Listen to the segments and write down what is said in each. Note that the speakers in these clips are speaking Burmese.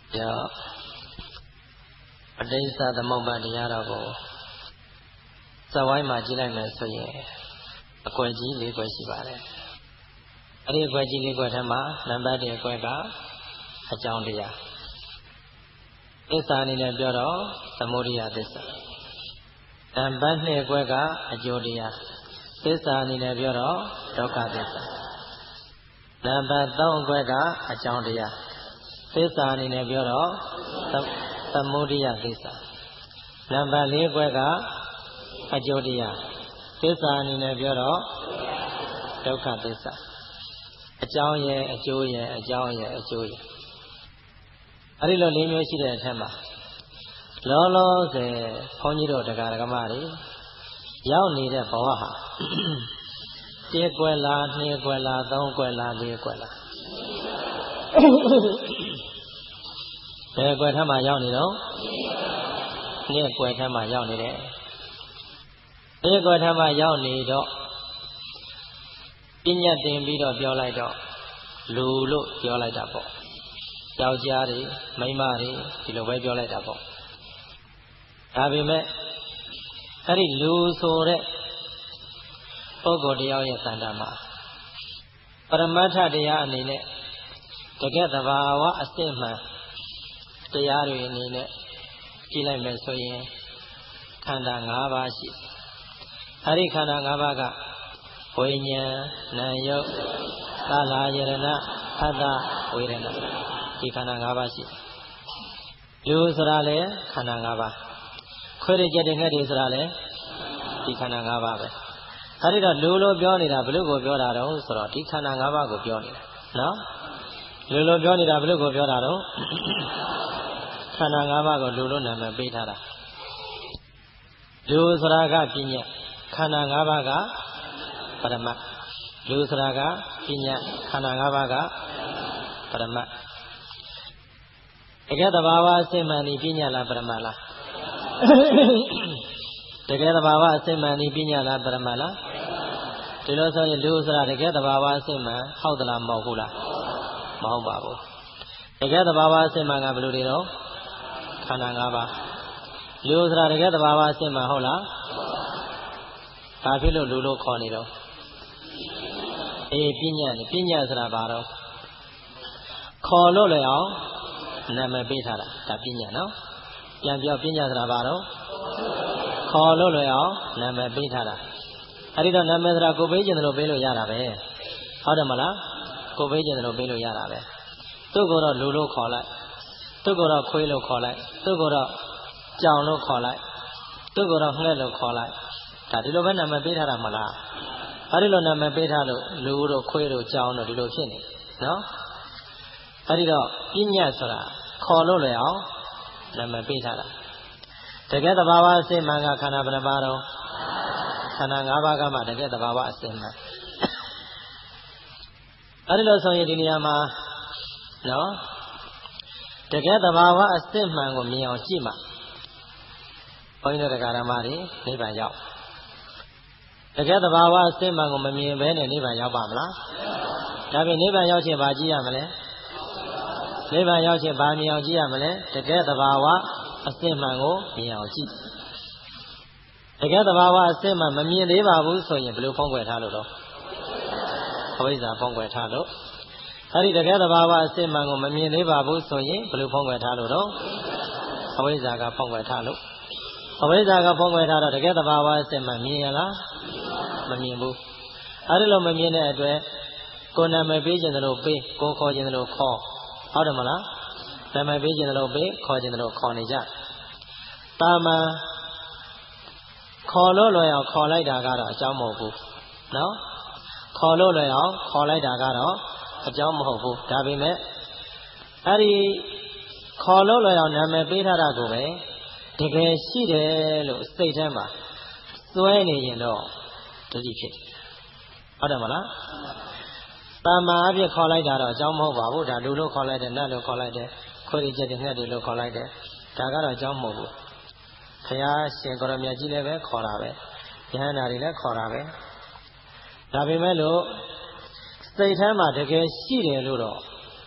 Giờ ở đây xa tầm một bạn đi ra đâu bộ sao ai mà chỉ lại mà sao vậy quay chỉ lý quay chỉ bà đấy ở đây quay chỉ lý quay tham mà làm ba để quay cả ở trong đi ra cái xa này là biểu đó samudaya thế sao làm ba để quay cả ở chỗ đi ra cái xa này là biểu đó dukkha thế sao làm ba tao quay cả ở trong đi ra cái xa này là biểu đó samudaya thế sao làm ba lý quay cả ở chỗ đi ra cái xa này là biểu đó dukkha thế sao ở trong ye ở chỗ ye ở trong ye ở chỗ ye ở đây là lýမျိုးရှိတဲ့အထက်မှာလောလောဆယ်ဘုန်းကြီးတို့တရားဓမ္မတွေရောက်နေတဲ့ဘဝဟာတစ်ကွယ်လားနှစ်ကွယ်လားသုံးကွယ်လားလေးကွယ်လားဘယ်ကွယ်ထက်မှရောက်နေတော့နှစ်ကွယ်ထက်မှရောက်နေတယ်တစ်ကွယ်ထက်မှရောက်နေတော့ပညာသင်ပြီးတော့ပြောလိုက်တော့လူလို့ပြောလိုက်တာပေါ့ယောက်ျားတွေမိန်းမတွေဒီလိုပဲပြောလိုက်တာပေါ့ဒါပေမဲ့အဲ့ဒီလူဆိုတဲ့ပုဂ္ဂိုလ်တယောက်ရဲ့သဏ္ဍာန်မှာပရမတ္ထတရားအနေနဲ့တကယ်သဘာဝအစစ်မှန်တရားတွေအနေနဲ့ကြည့်လိုက်မယ်ဆိုရင်ခန္ဓာ၅ပါးရှိအဲ့ဒီခန္ဓာ၅ပါးကဝိညာဉ်နာယုတ်သာလာယရဏအတ္တဝေဒနာဒီခန္ဓာ၅ပါးရှိလူဆိုတာလေခန္ဓာ၅ပါးခွေးရကြတဲ့ငှက်တွေဆိုတာလေဒီခန္ဓာ၅ပါးပဲအဲဒီတော့လူလိုပြောနေတာဘယ်လိုကိုပြောတာတော့ဆိုတော့ဒီခန္ဓာ၅ပါးကိုပြောနေတာနော်လူလိုပြောနေတာဘယ်လိုကိုပြောတာတော့ခန္ဓာ၅ပါးကိုလူလိုနာမည်ပေးထားတာလူဆိုတာကပညာခန္ဓာ၅ပါးကပရမတ်လူဆိုတာကပညာခန္ဓာ၅ပါးကပရမတ်တကယ်သဘာဝအစစ်မှန်ဒီပညာလားပရမတ်လားတကယ်သဘာဝအစစ်မှန်ဒီပညာလားပရမတ်လားဒီလိုဆိုရင်လူဆိုတာတကယ်သဘာဝအစစ်မှန်ဟုတ်သလားမဟုတ်ဘူးလားမဟုတ်ပါဘူးတကယ်သဘာဝအစစ်မှန်ကဘယ်လိုတွေတော့ခန္ဓာ၅ပါးလူဆိုတာတကယ်သဘာဝအစစ်မှန်ဟုတ်လားဘာဖြစ်လို့လူလို့ခေါ်နေတော့အေးပညာဆိုတာဘာတော့ခေါ်လို့လည်းအောင်နာမည်ပေးထားတာဒါပညာနော်ပြန်ပြောပညာဆိုတာဘာတော့ခေါ်လို့လည်းအောင်နာမည်ပေးထားတာအဲ့ဒီတော့နာမည်ဆိုတာကိုပေးခြင်းလို့ပေးလို့ရတာပဲဟုတ်တယ်မလားကိုပေးခြင်းလို့ပေးလို့ရတာပဲသူ့ကိုတော့လူလို့ခေါ်လိုက်သူ့ကိုတော့ခွေးလို့ခေါ်လိုက်သူ့ကိုတော့ကြောင်လို့ခေါ်လိုက်သူ့ကိုတော့ငှက်လို့ခေါ်လိုက်ဒါဒီလိုပဲနာမည်ပေးထားတာမလားအဲ့ဒီလိုနာမည်ပေးထားလို့လူတို့ခွေးတို့ကြောင်တို့ဒီလိုဖြစ်နေနော်အဲ့ဒီတော့ပညာဆိုတာခေါ်လို့လည်းအောင်နာမည်ပေးထားတာတကယ်သဘာဝအစစ်မှန်ကခန္ဓာဘယ်နှပါးတော့ခန္ဓာ၅ပါးကမှတကယ်သဘာဝအစစ်မှန်အဲ့ဒီလိုဆိုရင်ဒီနေရာမှာနော်တကယ်သဘာဝအစစ်မှန်ကိုမြင်အောင်ကြည့်မှဘုန်းကြီးတို့တရားဓမ္မတွေနိဗ္ဗာန်ရောက်တကယ်သဘာဝအစစ်မှန်ကိုမမြင်ဘဲနဲ့နိဗ္ဗာန်ရောက်ပါမလားဒါဖြင့်နိဗ္ဗာန်ရောက်ခြင်းဘာကြည့်ရမလဲနိဗ္ဗာန်ရောက်ခြင်းဘာမြင်အောင်ကြည့်ရမလဲတကယ်သဘာဝအစစ်မှန်ကိုမြင်အောင်ကြည့်တကယ်သဘာဝအစစ်မှန်မမြင်သေးပါဘူးဆိုရင်ဘယ်လိုဖုံးကွယ်ထားလို့တော့အဝိဇ္ဇာဖုံးကွယ်ထားလို့အဲဒီတကယ်သဘာဝအစစ်မှန်ကိုမမြင်သေးပါဘူးဆိုရင်ဘယ်လိုဖုံးကွယ်ထားလို့တော့အဝိဇ္ဇာကဖုံးကွယ်ထားလို့အဝိဇ္ဇာကဖုံးကွယ်ထားတော့တကယ်သဘာဝအစစ်မှန်မြင်ရလားမမြင်ဘူးအဲဒီလိုမမြင်တဲ့အတွက်ကိုယ်နာမည်ပေးခြင်းတို့ပေးကိုခေါ်ခြင်းတို့ခေါ်ဟုတ်တယ်မလားနာမည်ပေးခြင်းတို့ပေးခေါ်ခြင်းတို့ခေါ်နေကြတာမန်ခေါ်လို့လွယ်အောင်ခေါ်လိုက်တာကတော့အကြောင်းမဟုတ်ဘူးနော်ခေါ်လို့လွယ်အောင်ခေါ်လိုက်တာကတော့အကြောင်းမဟုတ်ဘူးဒါပေမဲ့အဲ့ဒီခေါ်လို့လွယ်အောင်နာမည်ပေးထားတာကိုပဲတကယ်ရှိတယ်လို့စိတ်ထဲမှာစွဲနေရင်တော့ဒုတိဖြစ်ဟုတ်တယ်မလားတာမန်အဖြစ်ခေါ်လိုက်တာတော့အကြောင်းမဟုတ်ပါဘူးဒါလူလို့ခေါ်လိုက်တယ်နတ်လို့ခေါ်လိုက်တယ်ခွေးကြက်တဲ့ငှက်တွေလို့ခေါ်လိုက်တယ်ဒါကတော့အကြောင်းမဟုတ်ဘူးဘုရားရှင်ကိုရမြတ်ကြီးလည်းပဲခေါ်တာပဲယဟန္တာတွေလည်းခေါ်တာပဲဒါပေမဲ့လို့စိတ်ထဲမှာတကယ်ရှိတယ်လို့တော့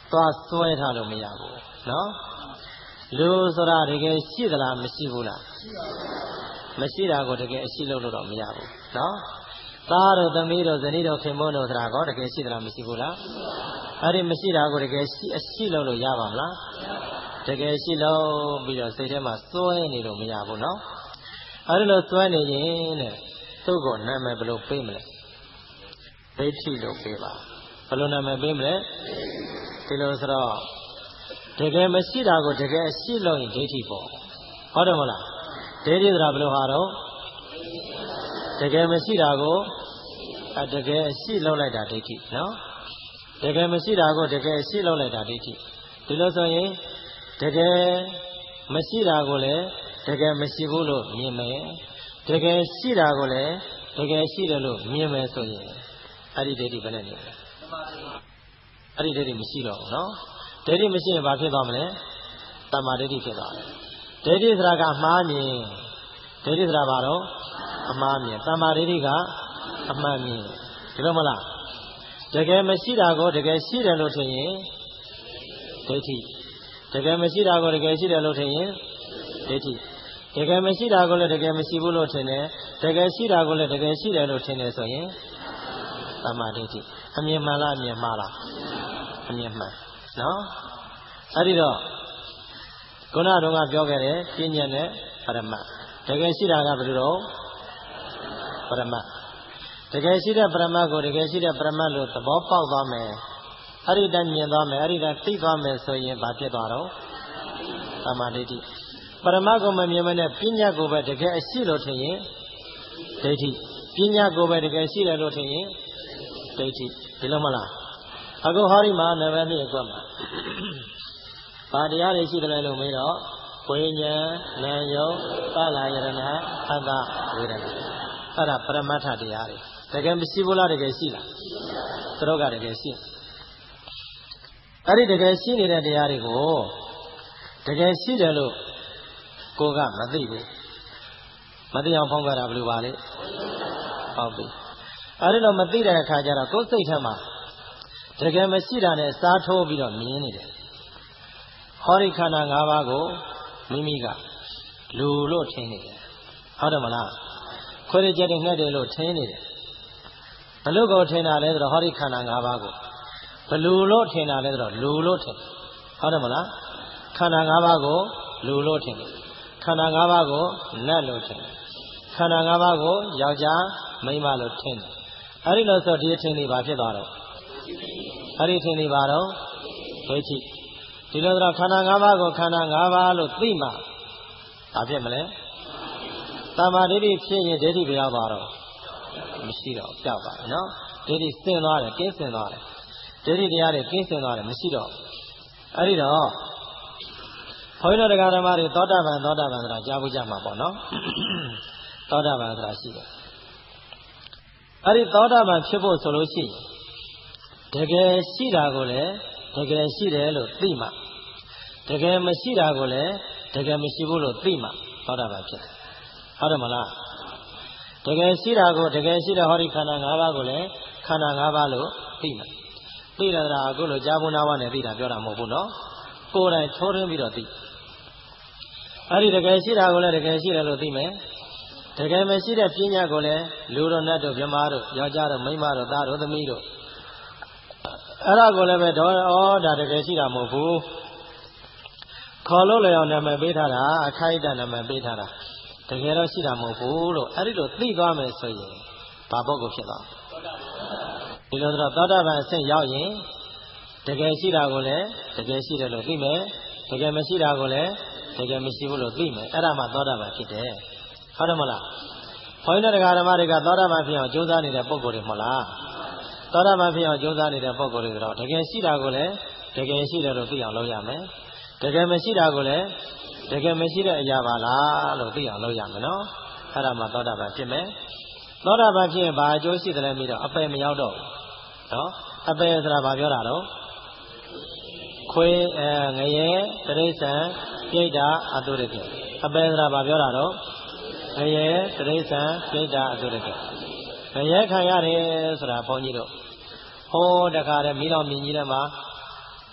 သွားစွဲထားလို့မရဘူးနော်လူဆိုတာတကယ်ရှိသလားမရှိဘူးလားမရှိတာကိုတကယ်အရှိလို့တော့မရဘူးနော်သားတို့သမီးတို့ဇနီးတို့ခင်မွန်းတို့ဆိုတာကောတကယ်ရှိသလားမရှိဘူးလားအဲ့ဒီမရှိတာကိုတကယ်ရှိအရှိလို့ရပါမလားတကယ်ရှိလို့ပြီးတော့စိတ်ထဲမှာစွဲနေလို့မရဘူးနော်အဲ့ဒီလိုစွဲနေရင်တဲ့သူ့ကိုနာမည်ဘယ်လိုပေးမလဲဒိဋ္ဌိလို့ပေးပါဘယ်လိုနာမည်ပေးမလဲဒီလိုဆိုတော့တကယ်မရှိတာကိုတကယ်အရှိလို့ရင်ဒိဋ္ဌိပေါ့ဟုတ်တယ်မလားဒိဋ္ဌိဆိုတာဘယ်လိုဟာတော့တကယ်မရှိတာကိုတကယ်အရှိလုပ်လိုက်တာဒိဋ္ဌိနော်တကယ်မရှိတာကိုတကယ်အရှိလုပ်လိုက်တာဒိဋ္ဌိဒီလိုဆိုရင်တကယ်မရှိတာကိုလည်းတကယ်မရှိဘူးလို့မြင်မယ်တကယ်ရှိတာကိုလည်းတကယ်ရှိတယ်လို့မြင်မယ်ဆိုရင်အဲ့ဒီဒိဋ္ဌိဘယ်နဲ့နေလဲအဲ့ဒီဒိဋ္ဌိမရှိတော့ဘူးနော်ဒိဋ္ဌိမရှိရင်ဘာဖြစ်သွားမလဲတမ္မာဒိဋ္ဌိဖြစ်သွားတယ်ဒိဋ္ဌိဆိုတာကအမှားမြင်ဒိဋ္ဌိဆိုတာဘာတော့အမှားမြင်တမ္မာဒိဋ္ဌိကအမှန်မြင်ဒီလိုမလားတကယ်မရှိတာကိုတကယ်ရှိတယ်လို့ထင်ရင်ဒိဋ္ဌိတကယ်မရှိတာကိုတကယ်ရှိတယ်လို့ထင်ရင်ဒိဋ္ဌိတကယ်မရှိတာကိုလည်းတကယ်မရှိဘူးလို့ထင်တယ်တကယ်ရှိတာကိုလည်းတကယ်ရှိတယ်လို့ထင်တယ်ဆိုရင်တမ္မာဒိဋ္ဌိအမြင်မှန်လားအမြင်မှားလားအမြင်မှန်နော်အဲ့ဒီတော့ခုနတုန်းကပြောခဲ့တဲ့ပညာနဲ့ပရမတ်တကယ်ရှိတာကဘယ်လိုတော့ပရမတ်တကယ်ရှိတဲ့ပရမတ်ကိုတကယ်ရှိတဲ့ပရမတ်လို့သဘောပေါက်သွားမယ်အဲ့ဒီတိုင်းမြင်သွားမယ်အဲ့ဒီတိုင်းသိသွားမယ်ဆိုရင်ဘာဖြစ်သွားတော့တမ္မာဒိဋ္ဌိပရမတ်ကိုမမြင်မနဲ့ပညာကိုပဲတကယ်အရှိလို့ထင်ရင်ဒိဋ္ဌိပညာကိုပဲတကယ်ရှိတယ်လို့ထင်ရင်ဒိဋ္ဌိဒီလိုမလားအခုဟောဒီမှာနံပါတ်2အကွက်မှာဘာတရားတွေရှိတယ်လဲလို့မေးတော့ဝိညာဉ်နာယုတ်သလယရဏအတ္တဝေဒနာအဲ့ဒါပရမတ္ထတရားတွေတကယ်မရှိဘူးလားတကယ်ရှိလားသူတို့ကတကယ်ရှိအဲ့ဒီတကယ်ရှိနေတဲ့တရားတွေကိုတကယ်ရှိတယ်လို့ကိုကမသိဘူးမသိအောင်ဖောင်းကြတာဘယ်လိုပါလဲဟုတ်ပြီအဲ့ဒီတော့မသိတဲ့အခါကျတော့ကိုယ်စိတ်ထဲမှာတကယ်မရှိတာနဲ့စားထိုးပြီးတော့မြင်နေတယ်ဟောဒီခန္ဓာ၅ပါးကိုမိမိကလူလို့ထင်နေတယ်ဟုတ်တယ်မလားခွေးရကြတဲ့ငှက်တယ်လို့ထင်နေတယ်ဘလို့ကိုထင်တာလဲဆိုတော့ဟောဒီခန္ဓာ၅ပါးကိုဘလူလို့ထင်တာလဲဆိုတော့လူလို့ထင်ဟုတ်တယ်မလားခန္ဓာ၅ပါးကိုလူလို့ထင်တယ်ခန္ဓာ၅ပါးကိုနတ်လို့ထင်တယ်ခန္ဓာ၅ပါးကိုယောက်ျားမိန်းမလို့ထင်တယ်အဲ့ဒီလို့ဆိုဒီအထင်တွေဘာဖြစ်သွားတော့အဲ့ဒီအထင်တွေဘာတော့ဒိဋ္ဌိဒီလိုဆိုခန္ဓာ၅ပါးကိုခန္ဓာ၅ပါးလို့သိမှဘာဖြစ်မလဲတမ္မာဒိဋ္ဌိဖြစ်ရင်ဒိဋ္ဌိဘယ်ရောက်သွားတော့မရှိတော့ပျောက်သွားတယ်နော်ဒိဋ္ဌိစင်သွားတယ်ကင်းစင်သွားတယ်ဒိဋ္ဌိတရားတွေကင်းစင်သွားတယ်မရှိတော့အဲ့ဒီတော့ဘုန်းကြီးတို့တရားဓမ္မတွေသောတာပန်ဆိုတာကြားဖို့ကြမှာပေါ့နော်သောတာပန်ဆိုတာရှိတယ်အဲ့ဒီသောတာပန်ဖြစ်ဖို့ဆိုလို့ရှိရင်တကယ်ရှိတာကိုလည်းတကယ်ရှိတယ်လို့သိမှတကယ်မရှိတာကိုလည်းတကယ်မရှိဘူးလို့သိမှသောတာပန်ဖြစ်တယ်ဟုတ်တယ်မလားတကယ်ရှိတာကိုတကယ်ရှိတဲ့ဟောဒီခန္ဓာ၅ပါးကိုလည်းခန္ဓာ၅ပါးလို့သိမှသိတယ်ဆိုတာအခုလိုကြားဖို့နားဝနဲ့သိတာပြောတာမဟုတ်ဘူးနော်ကိုယ်တိုင်ထိုးထွင်းပြီးတော့သိအဲ့ဒီတကယ်ရှိတာကိုလည်းတကယ်ရှိတယ်လို့သိမယ်တကယ်မရှိတဲ့ပညာကိုလည်းလူတို့နတ်တို့မြမတို့ယောက်ျားတို့မိန်းမတို့သားတို့သမီးတို့အဲ့ဒါကိုလည်းပဲတော့ဒါတကယ်ရှိတာမဟုတ်ဘူးခေါ်လို့လည်းအောင်နာမည်ပေးထားတာအခိုက်အတန့်နာမည်ပေးထားတာတကယ်တော့ရှိတာမဟုတ်ဘူးလို့အဲ့ဒီလိုသိသွားမယ်ဆိုရင်ဘာပုဂ္ဂိုလ်ဖြစ်သွားဒီလိုတော့သောတာပန်အဆင့်ရောက်ရင်တကယ်ရှိတာကိုလည်းတကယ်ရှိတယ်လို့သိမယ်တကယ်မရှိတာကိုလည်းတကယ်မရှိဘူးလို့သိမယ်အဲ့ဒါမှသောတာပန်ဖြစ်တယ်ဟုတ်တယ်မလားဘုန်းကြီးတို့တရားဓမ္မတွေကသောတာပန်ဖြစ်အောင်ကြိုးစားနေတဲ့ပုဂ္ဂိုလ်တွေမဟုတ်လားသောတာပန်ဖြစ်အောင်ကြိုးစားနေတဲ့ပုဂ္ဂိုလ်တွေဆိုတော့တကယ်ရှိတာကိုလည်းတကယ်ရှိတယ်လို့သိအောင်လုပ်ရမယ်တကယ်မရှိတာကိုလည်းတကယ်မရှိတဲ့အရာပါလားလို့သိအောင်လုပ်ရမယ်နော်အဲ့ဒါမှသောတာပန်ဖြစ်မယ်သောတာပန်ဖြစ်ရင်ဘာအကျိုးရှိတယ်လဲပြီးတော့အပယ်မရောက်တော့ဘူးနော်အပယ်ဆိုတာဘာပြောတာတော့ခွေးငရဲတရိစ္ဆာန်ပြိတ္တာအတုရတိအပယ်ဆိုတာဘာပြောတာတော့ငရဲတရိစ္ဆာန်ပြိတ္တာအတုရတိငရဲခံရတယ်ဆိုတာဘုန်းကြီးတို့ဟိုးတခါတည်းမိတော်မြင်ကြီးထဲမှာ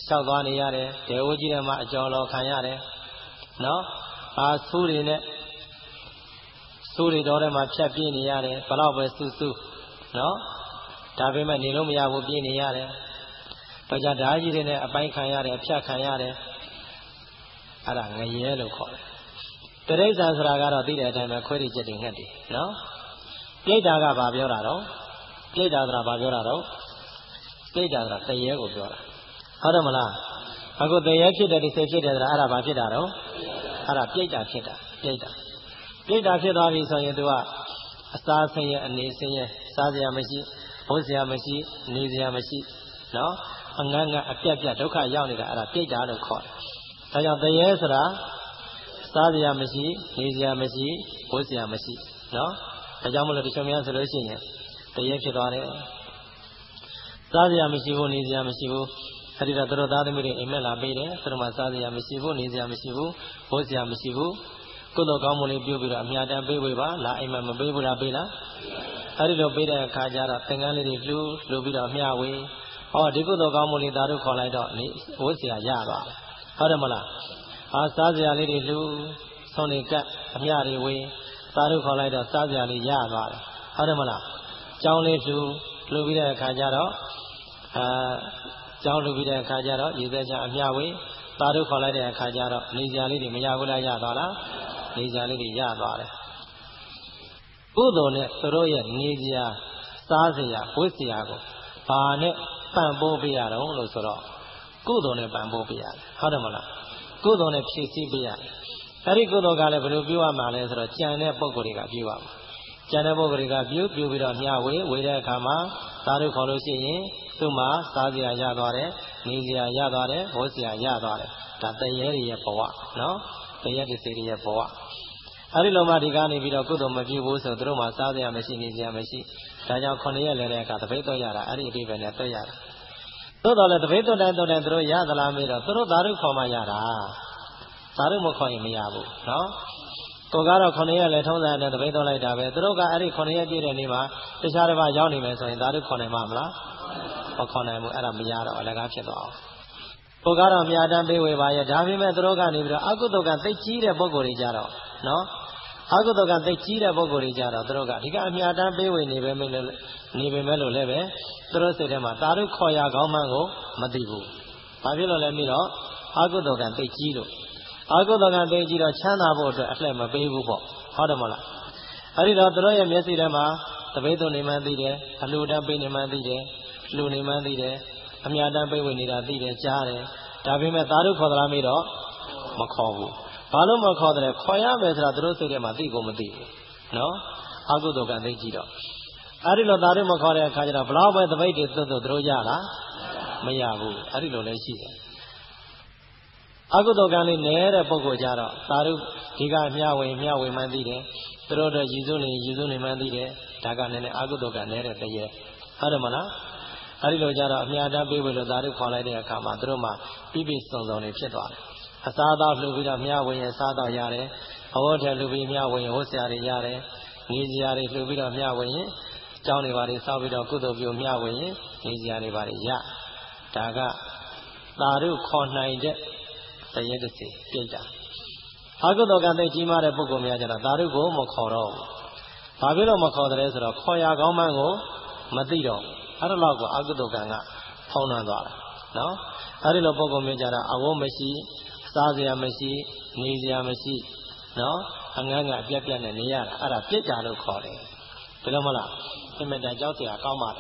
လျှောက်သွားနေရတယ်ဒေဝကြီးထဲမှာအကျော်တော်ခံရတယ်နော်ဆူးတွေနဲ့ဆူးတွေတော်ထဲမှာဖြတ်ပြေးနေရတယ်ဘလောက်ပဲဆူဆူနော်ဒါပေမဲ့နေလို့မရဘူးပြေးနေရတယ်တော့ကြဓာကြီးတွေနဲ့အပိုင်းခံရတယ်အဖြတ်ခံရတယ်အဲ့ဒါငရဲလို့ခေါ်တယ်တိရစ္ဆာန်ဆိုတာကတော့သိတဲ့အတိုင်းပဲခွေးတွေချက်တွေငှက်တွေနော်ပြိတ္တာကဘာပြောတာတော့ပြိတ္တာဆိုတာဘာပြောတာတော့ပြိတ္တာဆိုတာတရေကိုပြောတာဟုတ်တယ်မလားအခုတရေဖြစ်တဲ့ဒီစိတ်ဖြစ်တယ်ဆိုတာအဲ့ဒါဘာဖြစ်တာတော့အဲ့ဒါပြိတ္တာဖြစ်တာပြိတ္တာဖြစ်သွားပြီဆိုရင်သူကအစားဆင်းရဲအနေဆင်းရဲစားစရာမရှိဘိုးစရာမရှိနေစရာမရှိနော်အငတ်ငတ်အပြတ်ပြတ်ဒုက္ခရောက်နေတာအဲ့ဒါပြိတ္တာလို့ခေါ်တယ်ဒါကြောင့်တရေဆိုတာစားစရာမရှိနေစရာမရှိဘိုးစရာမရှိနော်ဒါကြောင့်မလို့တချို့များဆိုလို့ရှိရင်တရေဖြစ်သွားတယ်စားစရာမရှိဘူးနေစရာမရှိဘူးအဲ့ဒီတော့သူတို့သားသမီးတွေအိမ်မက်လာပေးတယ်သူတို့မှစားစရာမရှိဘူးနေစရာမရှိဘူးဘိုးစရာမရှိဘူးကုသိုလ်ကောင်းမှုလေးပြုပြီးတော့အမြတ်တမ်းပေးဝေပါလားအိမ်မက်မပေးဘူးလားပေးလားအဲ့ဒီလိုပေးတဲ့အခါကျတော့သင်္ကန်းလေးတွေလှူပြီးတော့မျှဝေဒီကုသိုလ်ကောင်းမှုလေးသာတို့ခေါ်လိုက်တော့ဘိုးစရာရသွားတယ်ဟုတ်တယ်မလားစားစရာလေးတွေလှူဆုံးနေကပ်အမြတွေဝေသာတို့ခေါ်လိုက်တော့စားစရာလေးရသွားတယ်ဟုတ်တယ်မလားကျောင်းလေးလှူပြီးတဲ့အခါကျတော့ကျောင်းလှူပြီးတဲ့အခါကျတော့ရေသက်ချအမြဝေသာတို့ခေါ်လိုက်တဲ့အခါကျတော့နေစရာလေးတွေမရဘူးလားရသွားလားနေစရာလေးတွေရသွားတယ်ကုသိုလ်နဲ့သူတို့ရဲ့နေစရာစားစရာဝတ်စရာကိုဘာနဲ့ပံ့ပိုးပေးရတော့လို့ဆိုတော့ကုသိုလ်နဲ့ပံ့ပိုးပေးရတယ်ဟုတ်တယ်မလားကုသိုလ်နဲ့ဖြည့်ဆည်းပေးရတယ်အဲ့ဒီကုသိုလ်ကလည်းဘယ်လိုပြုရမှာလဲဆိုတော့ကြံတဲ့ပုဂ္ဂိုလ်တွေကပြုရမှာကြံတဲ့ပုဂ္ဂိုလ်တွေကပြုပြီးတော့မျှဝေတဲ့အခါမှာသာတို့ခေါ်လို့ရှိရင်သူ့မှာစားစရာရသွားတယ်နေစရာရသွားတယ်ဘိုးစရာရသွားတယ်ဒါတရေတွေရဲ့ဘဝနော်တရေတစေတွေရဲ့ဘဝအဲ့ဒီလိုမှဒီကနေပြီးတော့ကုသိုလ်မပြုဘူးဆိုသူတို့မှာစားစရာမရှိနေစရာမရှိဒါကြောင့်9ရက်လဲတဲ့အခါတပိတ်တော့ရတာအဲ့ဒီအဓိပ္ပာယ်နဲ့တွေ့ရတာသို့တော်လည်းတပိတ်တော့တိုင်းသူတို့ရသလားမေးတော့သူတို့သာတို့ခေါ်မှရတာသာတို့မခေါ်ရင်မရဘူးနော်ကိုကတော့9ရက်လဲထုံးစံနဲ့တပိတ်တော့လိုက်တာပဲသူတို့ကအဲ့ဒီ9ရက်ပြည့်တဲ့နေ့မှာတခြားတစ်ပါးရောက်နေမယ်ဆိုရင်သာတို့ခေါ်နိုင်မှာမလားမခေါ်နိုင်ဘူးအဲ့ဒါမရတော့အလကားဖြစ်သွားအောင်ကိုကတော့မြတ်တမ်းပေးဝေပါရဲ့ဒါပေမဲ့သူတို့ကနေပြီးတော့အကုသိုလ်ကသိကြီးတဲ့ပုဂ္ဂိုလ်တွေကြတော့နော်အကုသိုလ်ကသိကြီးတဲ့ပုဂ္ဂိုလ်တွေကြတော့သူတို့ကအဓိကအမြတ်တမ်းပေးဝေနေပေမဲ့လို့လည်းပဲသူတို့စိတ်ထဲမှာသာတို့ခေါ်ရကောင်းမှန်းကိုမသိဘူးဘာဖြစ်လို့လဲပြီးတော့အကုသိုလ်ကသိကြီးလို့အကုသိုလ်ကသိကြီးတော့ချမ်းသာဖို့အတွက်အလှည့်မပေးဘူးပေါ့ဟုတ်တယ်မလားအဲ့ဒီတော့သူတို့ရဲ့မျက်စိထဲမှာတပိတ်သွနေမှန်းသိတယ်အလှူတန်းပေးနေမှန်းသိတယ်လှူနေမှန်းသိတယ်အမြတ်တမ်းပေးဝေနေတာသိတယ်ကြားတယ်ဒါပေမဲ့သာတို့ခေါ်သလားမေးတော့မခေါ်ဘူးဘာလို့မခေါ်တယ်ခေါ်ရမယ်ဆိုတာသူတို့စိတ်ထဲမှာသိကိုမသိဘူးနော်အကုသိုလ်ကသိကြီးတော့အဲ့ဒီလိုသာတို့မခေါ်တဲ့အခါကျတော့ဘလောက်ပဲတပိတ်တွေသွတ်သူတို့ရလားမရဘူးအဲ့ဒီလိုလည်းရှိတယ်အကုသိုလ်ကံလေးနည်းတဲ့ပုဂ္ဂိုလ်ကြတော့သာတို့ဒီကမျှဝေမှန်းသိတယ်သူတို့တော့ရည်စုနေမှန်းသိတယ်ဒါကနည်းနည်းအကုသိုလ်ကနည်းတဲ့တည်းရဲ့ဟုတ်တယ်မလားအဲ့ဒီလိုကြတော့အမြတ်တမ်းပေးလို့သာတို့ခေါ်လိုက်တဲ့အခါမှာသူတို့မှပြည့်စုံနေဖြစ်သွားတယ်အစားအသောက်လှူပြီးတော့မျှဝေရင်စားတော့ရတယ်အဝတ်ထည်လှူပြီးမျှဝေရင်ဝတ်စရာတွေရတယ်နေစရာတွေလှူပြီးတော့မျှဝေရင်ကျောင်းတွေပါတွေစောက်ပြီးတော့ကုသိုလ်ပြုမျှဝေရင်နေစရာတွေပါတွေရဒါကသာတို့ခေါ်နိုင်တဲ့တရေတစေပြိတ္တာအကုသိုလ်ကံသိကြီးမားတဲ့ပုဂ္ဂိုလ်များကြတော့သာတို့ကိုမခေါ်တော့ဘူးဘာဖြစ်လို့မခေါ်တယ်ဆိုတော့ခေါ်ရကောင်းမှန်းကိုမသိတော့အဲ့ဒါတော့ကအကုသိုလ်ကံကဖုံးလွှမ်းသွားတာနော်အဲ့ဒီလိုပုဂ္ဂိုလ်မျိုးကြတော့အဝတ်မရှိစားစရာမရှိနေစရာမရှိနော်အငန်းကအပြက်ပြက်နဲ့နေရတာအဲ့ဒါပြစ်တာလို့ခေါ်တယ်ဒီလိုမလားအင်မတန်ကြောက်စရာကောင်းပါလေ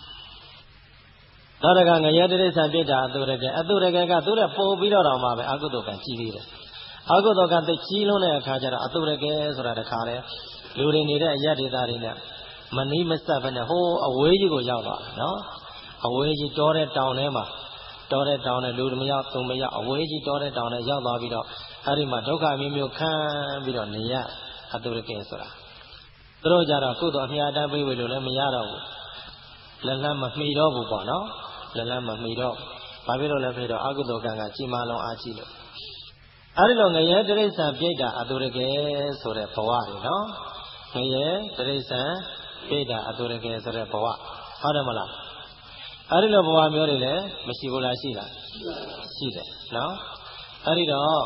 နောက်တကငရဲတိရစ္ဆာန်ပြစ်တာအတုရကဲကသူတဲ့ပို့ပြီးတော့မှပဲအကုသိုလ်ကံကြီးသေးတယ်အကုသိုလ်ကံသိကြီးလုံးတဲ့အခါကျတော့အတုရကဲဆိုတာတခါလဲလူတွေနေတဲ့အရက်ဒေသတွေနဲ့မနီးမစပ်ပဲနဲ့ဟိုးအဝေးကြီးကိုရောက်သွားတယ်နော်အဝေးကြီးတောတဲ့တောင်ထဲမှာတောတဲ့တောင်နဲ့လူမရောက်သူမရောက်အဝေးကြီးတောတဲ့တောင်နဲ့ရောက်သွားပြီးတော့အဲ့ဒီမှာဒုက္ခမျိုးမျိုးခံပြီးတော့နေရအတုရကဲဆိုတာသူတို့ကြတော့ကုသိုလ်အမြတ်တမ်းပေးဝေလို့လည်းမရတော့ဘူးလက်လန်းမမှီတော့ဘူးပေါ့နော်လက်လန်းမမှီတော့ဘာဖြစ်လို့လဲဆိုတော့အကုသိုလ်ကံကကြီးမားလုံးအားကြီးလို့အဲ့ဒီလိုငရဲတိရစ္ဆာန်ပြိတ္တာအတုရကဲဆိုတဲ့ဘဝတွေနော်ငရဲတိရစ္ဆာန်ပြိတ္တာအတုရကဲဆိုတဲ့ဘဝဟုတ်တယ်မလားအဲ့ဒီလိုဘဝမျိုးတွေလည်းမရှိဘူးလားရှိလားရှိတယ်နော်အဲ့ဒီတော့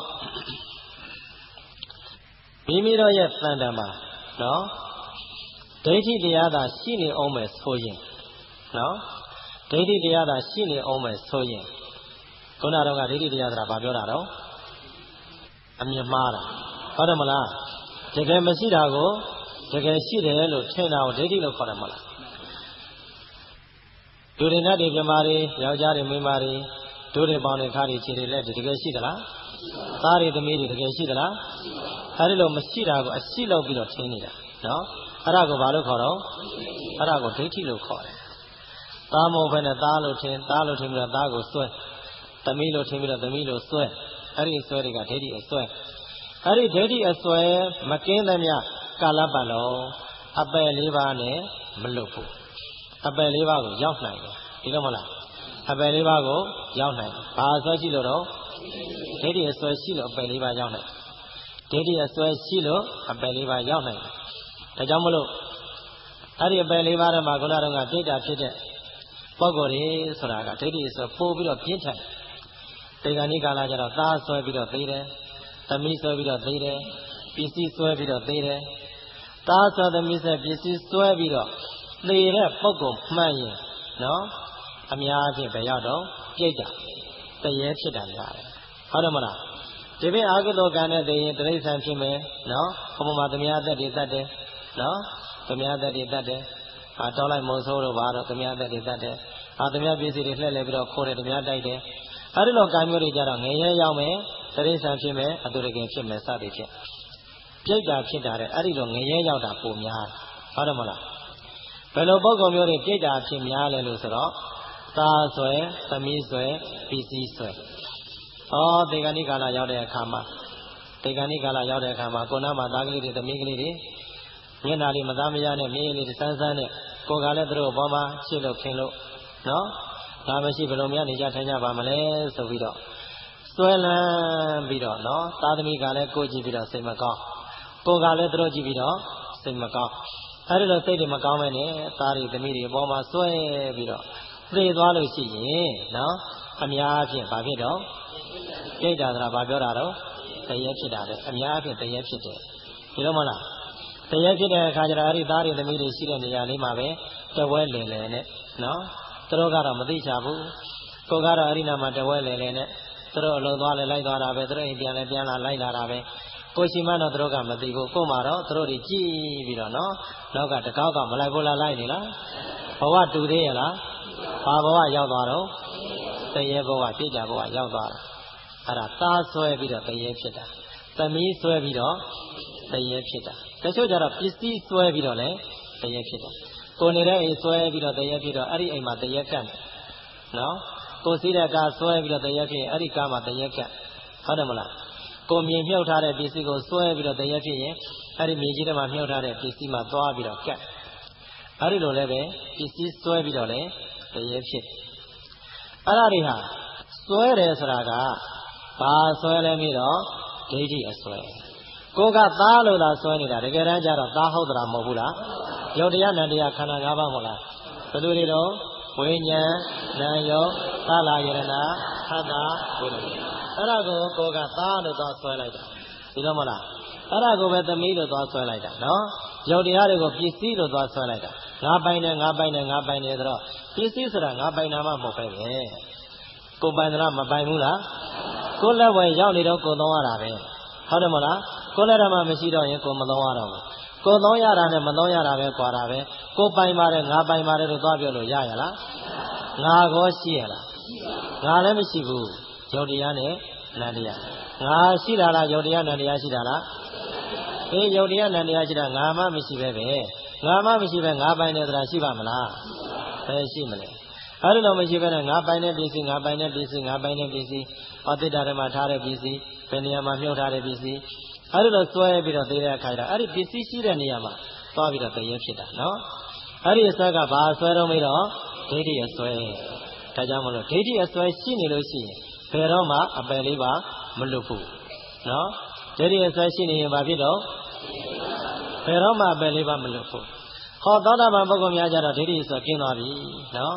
မိမိတို့ရဲ့တန်တမှာနော်ဒိဋ္ဌိတရားသာရှိနေအောင်မယ်ဆိုရင်နော်ဒိဋ္ဌိတရားသာရှိနေအောင်မယ်ဆိုရင်ခုနတော့ကဒိဋ္ဌိတရားဆိုတာဘာပြောတာတော့အမြင်မှားတာဟုတ်တယ်မလားတကယ်မရှိတာကိုတကယ်ရှိတယ်လို့ထင်တာကိုဒိဋ္ဌိလို့ခေါ်တယ်မဟုတ်လားလူတွေနဲ့ပြမာတွေယောက်ျားတွေမိန်းမတွေဒုတွေပေါင်းတွေခါတွေခြေတွေလက်တွေတကယ်ရှိသလားသားတွေသမီးတွေတကယ်ရှိသလားအဲဒီလိုမရှိတာကိုအရှိလောက်ပြီးတော့ထင်နေတာနော်အဲ့ဒါကိုဘာလို့ခေါ်တော့အဲ့ဒါကိုဒိဋ္ဌိလို့ခေါ်တယ်သားမဟုတ်ဘဲနဲ့သားလို့ထင်ပြီးတော့သားကိုစွဲသမီးလို့ထင်ပြီးတော့သမီးလို့စွဲအဲ့ဒီစွဲတွေကဒိဋ္ဌိအစွဲအဲ့ဒီဒိဋ္ဌိအစွဲမကင်းသမျှကာလပတ်လုံးအပယ်လေးပါးနဲ့မလွတ်ဘူးအပယ်လေးပါးကိုရောက်နိုင်တယ်ဒီလိုမဟုတ်လားအပယ်လေးပါးကိုရောက်နိုင်တယ်ဘာအစွဲရှိလို့တော့ဒိဋ္ဌိအစွဲရှိလို့အပယ်လေးပါးရောက်နိုင်ဒိဋ္ဌိအစွဲရှိလို့အပယ်လေးပါးရောက်နိုင်တယ်ဒါကြောင့်မလို့အဲ့ဒီအပယ်လေးပါးထဲမှာခုနကတိတ်တာဖြစ်တဲ့ပုဂ္ဂိုလ်တွေဆိုတာကဒိဋ္ဌိအစွဲပို့ပြီးတော့ပြင်းထန်တေဂဏိကာလကျတော့သားဆွဲပြီးတော့သေးတယ်သမီးဆွဲပြီးတော့သေးတယ်ပစ္စည်းဆွဲပြီးတော့သေးတယ်သားဆွဲသမီးဆွဲပစ္စည်းဆွဲပြီးတော့သေတဲ့ပုဂ္ဂိုလ်မှန်ရင်နော်အများအပြားပဲရောက်တော့ပြိတ်တာတရေဖြစ်တာများတယ်ဟုတ်တယ်မလားဒီပြင်အာဟုသောကံနဲ့သိရင်တိရစ္ဆာန်ဖြစ်မယ်နော်ဘုံမှာသမ ्या သက်တွေတတ်တယ်နော်သမ ्या သက်တွေတတ်တယ်တောင်းလိုက်မုံဆိုးတော့ဘာတော့သမ ्या သက်တွေတတ်တယ်သမ ्या ပစ္စည်းတွေလှည့်လည်ပြီးတော့ခိုးတယ်သမ ्या တိုက်တယ်အဲဒီလိုကံမျိုးတွေကြတော့ငရဲရောက်မယ်တိရစ္ဆာန်ဖြစ်မယ်အတုရကင်ဖြစ်မယ်စသည်ဖြင့်ပြိတ်တာဖြစ်တာတဲ့အဲဒီလိုငရဲရောက်တာပုံများဟုတ်တယ်မလားဘယ်လိုပုဂ္ဂိုလ်မျိုးတွေပြိတ်တာဖြစ်များလဲလို့ဆိုတော့သားဆွဲသမီးဆွဲပစ္စည်းဆွဲတေဂဏိကာလရောက်တဲ့အခါမှာကိုနာမှာသားကလေးတွေသမီးကလေးတွေမျက်နှာလေးမသားမရနဲ့မျက်ရည်လေးစမ်းစမ်းနဲ့ကိုယ်ကလည်းသူတို့ဘောမှာရှစ်လို့ခင်လို့နော်ဒါမရှိဘယ်လိုများနေကြထိုင်ကြပါမလဲဆိုပြီးတော့ဆွဲလန်းပြီးတော့နော်သားသမီးကလည်းကိုကြည့်ပြီးတော့စိတ်မကောင်းကိုယ်ကလည်းသူတို့ကြည့်ပြီးတော့စိတ်မကောင်းအဲဒီလိုစိတ်တွေမကောင်းမဲနဲ့သားတွေသမီးတွေဘောမှာဆွဲပြီးတော့သေသွားလို့ရှိရင်နော်အများအားဖြင့်ဘာဖြစ်တော့ပြိတ္တာသရာဘာပြောတာတော့တရေဖြစ်တာလေအများအားဖြင့်တရေဖြစ်တယ်ဒီလိုမလားတရေဖြစ်တဲ့အခါကျတော့အဲဒီသားတွေသမီးတွေရှိတဲ့နေရာလေးမှာပဲတဝဲလည်လည်နဲ့နော်သူတို့ကတော့မသိချဘူးကိုကတော့အဲဒီနာမှာတဝဲလည်လည်နဲ့သူတို့အလုံးသွားလဲလိုက်သွားတာပဲသူတို့အိမ်ပြန်လဲပြန်လာလိုက်လာတာပဲကိုရှိမှတော့သူတို့ကမသိဘူးကို့မှာတော့သူတို့တွေကြည်ပြီးတော့နော်နောက်ကတကောက်ကမလိုက်ဘူးလားလိုက်နေလားဘဝတူသေးရလားဘာဘဝရောက်သွားတော့တရေဘဝပြိတ္တာဘဝရောက်သွားတာအဲ့ဒါသားဆွဲပြီးတော့တရေဖြစ်တာသမီးဆွဲပြီးတော့တရေဖြစ်တာတချို့ကျတော့ပစ္စည်းဆွဲပြီးတော့လည်းတရေဖြစ်တာကိုနေတဲ့အိမ်ဆွဲပြီးတော့တရေဖြစ်တော့အဲ့ဒီအိမ်မှာတရေကန့်နော်ကိုစီးတဲ့ကားဆွဲပြီးတော့တရေဖြစ်ရင်အဲ့ဒီကားမှာတရေကန့်ဟုတ်တယ်မလားကိုမြေမြုပ်ထားတဲ့ပစ္စည်းကိုဆွဲပြီးတော့တရေဖြစ်ရင်အဲ့ဒီမြေကြီးထဲမှာမြုပ်ထားတဲ့ပစ္စည်းမှာသွားပြီးတော့ကန့်အဲ့ဒီလိုလည်းပဲပစ္စည်းဆွဲပြီးတော့လည်းတရေဖြစ်အဲ့ဒါတွေဟာဆွဲတယ်ဆိုတာကဘာဆွဲလဲပြီးတော့ဒိဋ္ဌိအဆွဲကိုကသားလို့သာဆွဲနေတာတကယ်တမ်းကျတော့သားဟုတ်တာမဟုတ်ဘူးလားယုတ်တရားနံတရားခန္ဓာ၅ပါးမဟုတ်လားဘယ်သူတွေတော့ဝိညာဉ်နာယုတ်သလာယရဏသတ္တဝိညာဉ်အဲ့ဒါကိုကသားလို့သာဆွဲလိုက်တာဒီတော့မလားအဲ့ဒါကိုပဲသမီးလို့သွားဆွဲလိုက်တာနော်ယုတ်တရားတွေကိုပစ္စည်းလို့သွားဆွဲလိုက်တာငါပိုင်တယ်ဆိုတော့ပစ္စည်းဆိုတာငါပိုင်တာမှမဟုတ်ပဲကိုပိုင်သလားမပိုင်ဘူးလားကိုလက်ဝဲရောက်နေတော့ကိုသုံးရတာပဲဟုတ်တယ်မလားကိုလက်ဓမ္မမရှိတော့ရင်ကိုမသုံးရတော့ဘူးကိုသုံးရတာနဲ့မသုံးရတာပဲကွာတာပဲကိုပိုင်ပါတယ်ငါပိုင်ပါတယ်လို့သွားပြောလို့ရရလားငါကောရှိရလားငါလည်းမရှိဘူးယုတ်တရားနဲ့နန္တရားငါရှိတာလားယုတ်တရားနန္တရားရှိတာလားယုတ်တရားနန္တရားရှိတာငါမှမရှိပဲငါမှမရှိပဲငါပိုင်တယ်ဆိုတာရှိပါမလားဘယ်ရှိမလဲအဲ့လိုမရှိဘဲနဲ့ငါပိုင်တဲ့ပစ္စည်းအတိတ်ဓမ္မထားတဲ့ပစ္စည်းဘယ်နေရာမှာမြုပ်ထားတဲ့ပစ္စည်းအဲ့လိုဆွဲပြီးတော့သေးတဲ့အခါကျတော့အဲ့ဒီပစ္စည်းရှိတဲ့နေရာမှာသွားပြီးတော့တရေဖြစ်တာနော်အဲ့ဒီအစွဲကဘာအစွဲတော့မေးတော့ဒိဋ္ဌိအစွဲဒါကြောင့်မလို့ဒိဋ္ဌိအစွဲရှိနေလို့ရှိရင်ဘယ်တော့မှအပယ်လေးပါမလွတ်ဘူးနော်ဒိဋ္ဌိအစွဲရှိနေရင်ဘာဖြစ်တော့ဘယ်တော့မှအပယ်လေးပါမလွတ်ဘူးဟောသောတာပန်ပုဂ္ဂိုလ်များကြတော့ဒိဋ္ဌိအစွဲကျင်းသွားပြီနော်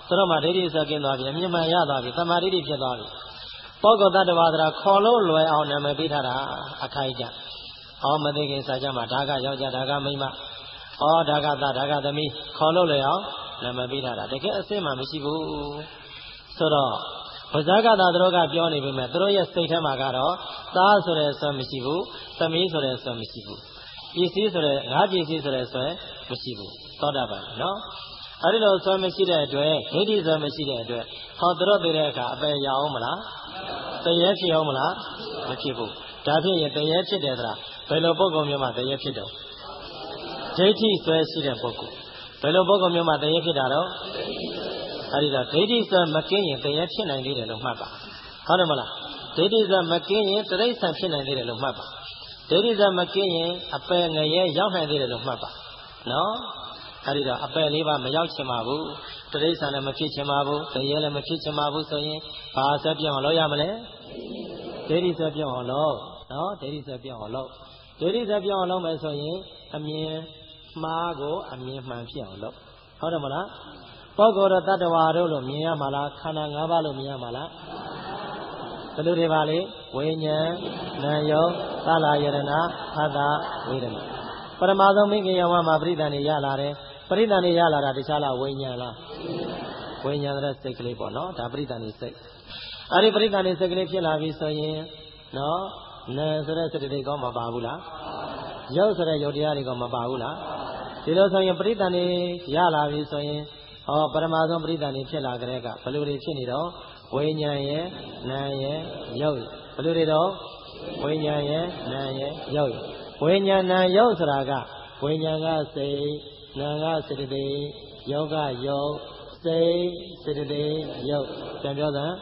တော့မှဒိဋ္ဌိဆိုกินသွားပြီအမြင်မှန်ရသွားပြီသမာဓိဖြစ်သွားပြီပုဂ္ဂိုလ်တ attva သရာခေါ်လို့လွယ်အောင်နာမည်ပေးထားတာအခိုက်အကျမသိခင်စာကြမှာဒါကယောက်ျားဒါကမိန်းမဒါကသားဒါကသမီးခေါ်လို့လွယ်အောင်နာမည်ပေးထားတာတကယ်အစစ်မှမရှိဘူးဆိုတော့ဘုဇာကသာတို့ကပြောနေပြီမဲ့တို့ရဲ့စိတ်ထဲမှာကတော့သားဆိုတဲ့ဆွဲမရှိဘူးသမီးဆိုတဲ့ဆွဲမရှိဘူးပစ္စည်းဆိုတဲ့ငါးပစ္စည်းဆိုတဲ့ဆွဲမရှိဘူးသောတာပန်နော်အဲဒီလိုဆွဲမရှိတဲ့အတွက်ဒိဋ္ဌိဆွဲမရှိတဲ့အတွက်တို့သိတဲ့အခါအပယ်ရအောင်မလားတရေဖြစ်အောင်မလားမဖြစ်ဘူးဒါဖြင့်တရေဖြစ်တယ်သလားဘယ်လိုပုဂ္ဂိုလ်မျိုးမှတရေဖြစ်တော့ဒိဋ္ဌိဆွဲရှိတဲ့ပုဂ္ဂိုလ်ဘယ်လိုပုဂ္ဂိုလ်မျိုးမှတရေဖြစ်တာတော့အဲဒီတော့ဒိဋ္ဌိဆွဲမကင်းရင်တရေဖြစ်နိုင်သေးတယ်လို့မှတ်ပါဟုတ်တယ်မလားဒိဋ္ဌိဆွဲမကင်းရင်တိရစ္ဆာန်ဖြစ်နိုင်သေးတယ်လို့မှတ်ပါဒိဋ္ဌိဆွဲမကင်းရင်အပယ်ငရဲရောက်နိုင်သေးတယ်လို့မှတ်ပါနော်အဲဒီတော့အပယ်လေးပါမရောက်ချင်ပါဘူးတိရစ္ဆာန်လည်းမဖြစ်ချင်ပါဘူးတရေလည်းမဖြစ်ချင်ပါဘူးဆိုရင်ဘာဆွဲပြောင်းလို့ရမလဲဒိဋ္ဌိဆွဲပြောင်းအောင်လို့နော်ဒိဋ္ဌိဆွဲပြောင်းအောင်လို့ဒိဋ္ဌိဆွဲပြောင်းအောင်လုပ်မယ်ဆိုရင်အမြင်မှားကိုအမြင်မှန်ဖြစ်အောင်လုပ်ဟုတ်တယ်မလားပုဂ္ဂိုလ်တို့တ attva တို့လို့မြင်ရမှာလားခန္ဓာ၅ပါးလို့မြင်ရမှာလားဘယ်လိုတွေပါလဲဝိညာဉ်နာယုတ်သလယရဏအတ္တဝေဒနာပရမသောမိခင်ယဝမှာပရိသန်နေရလာတယ်ပရိသန်နေရလာတာတခြားလားဝိညာဉ်လားဝိညာဉ်တဲ့စိတ်ကလေးပေါ့နော်ဒါပရိသန်နေစိတ်အဲဒီပရိသန်နေစိတ်ကလေးဖြစ်လာပြီဆိုရင်နော်နာဆိုတဲ့စိတ်တွေကမပါဘူးလားယုတ်ဆိုတဲ့ယုတ်တရားတွေကမပါဘူးလားဒီလိုဆိုရင်ပရိသန်နေရလာပြီဆိုရင်ပရမသောပရိသန်နေဖြစ်လာကြတဲ့ကဘယ်လိုတွေဖြစ်နေတော့ဝိညာဉ်ရဲ့နာရဲ့ယုတ်ဘယ်လိုတွေတော့ဝိညာဉ်ရဲ့နာရဲ့ယုတ်ဝိညာဉ်နာယုတ်ဆိုတာကဝိညာဉ်ကစိတ်နာကစေတသိက်ယုတ်ကယုတ်စိတ်စေတသိက်ယုတ်ပြန်ပြောတာ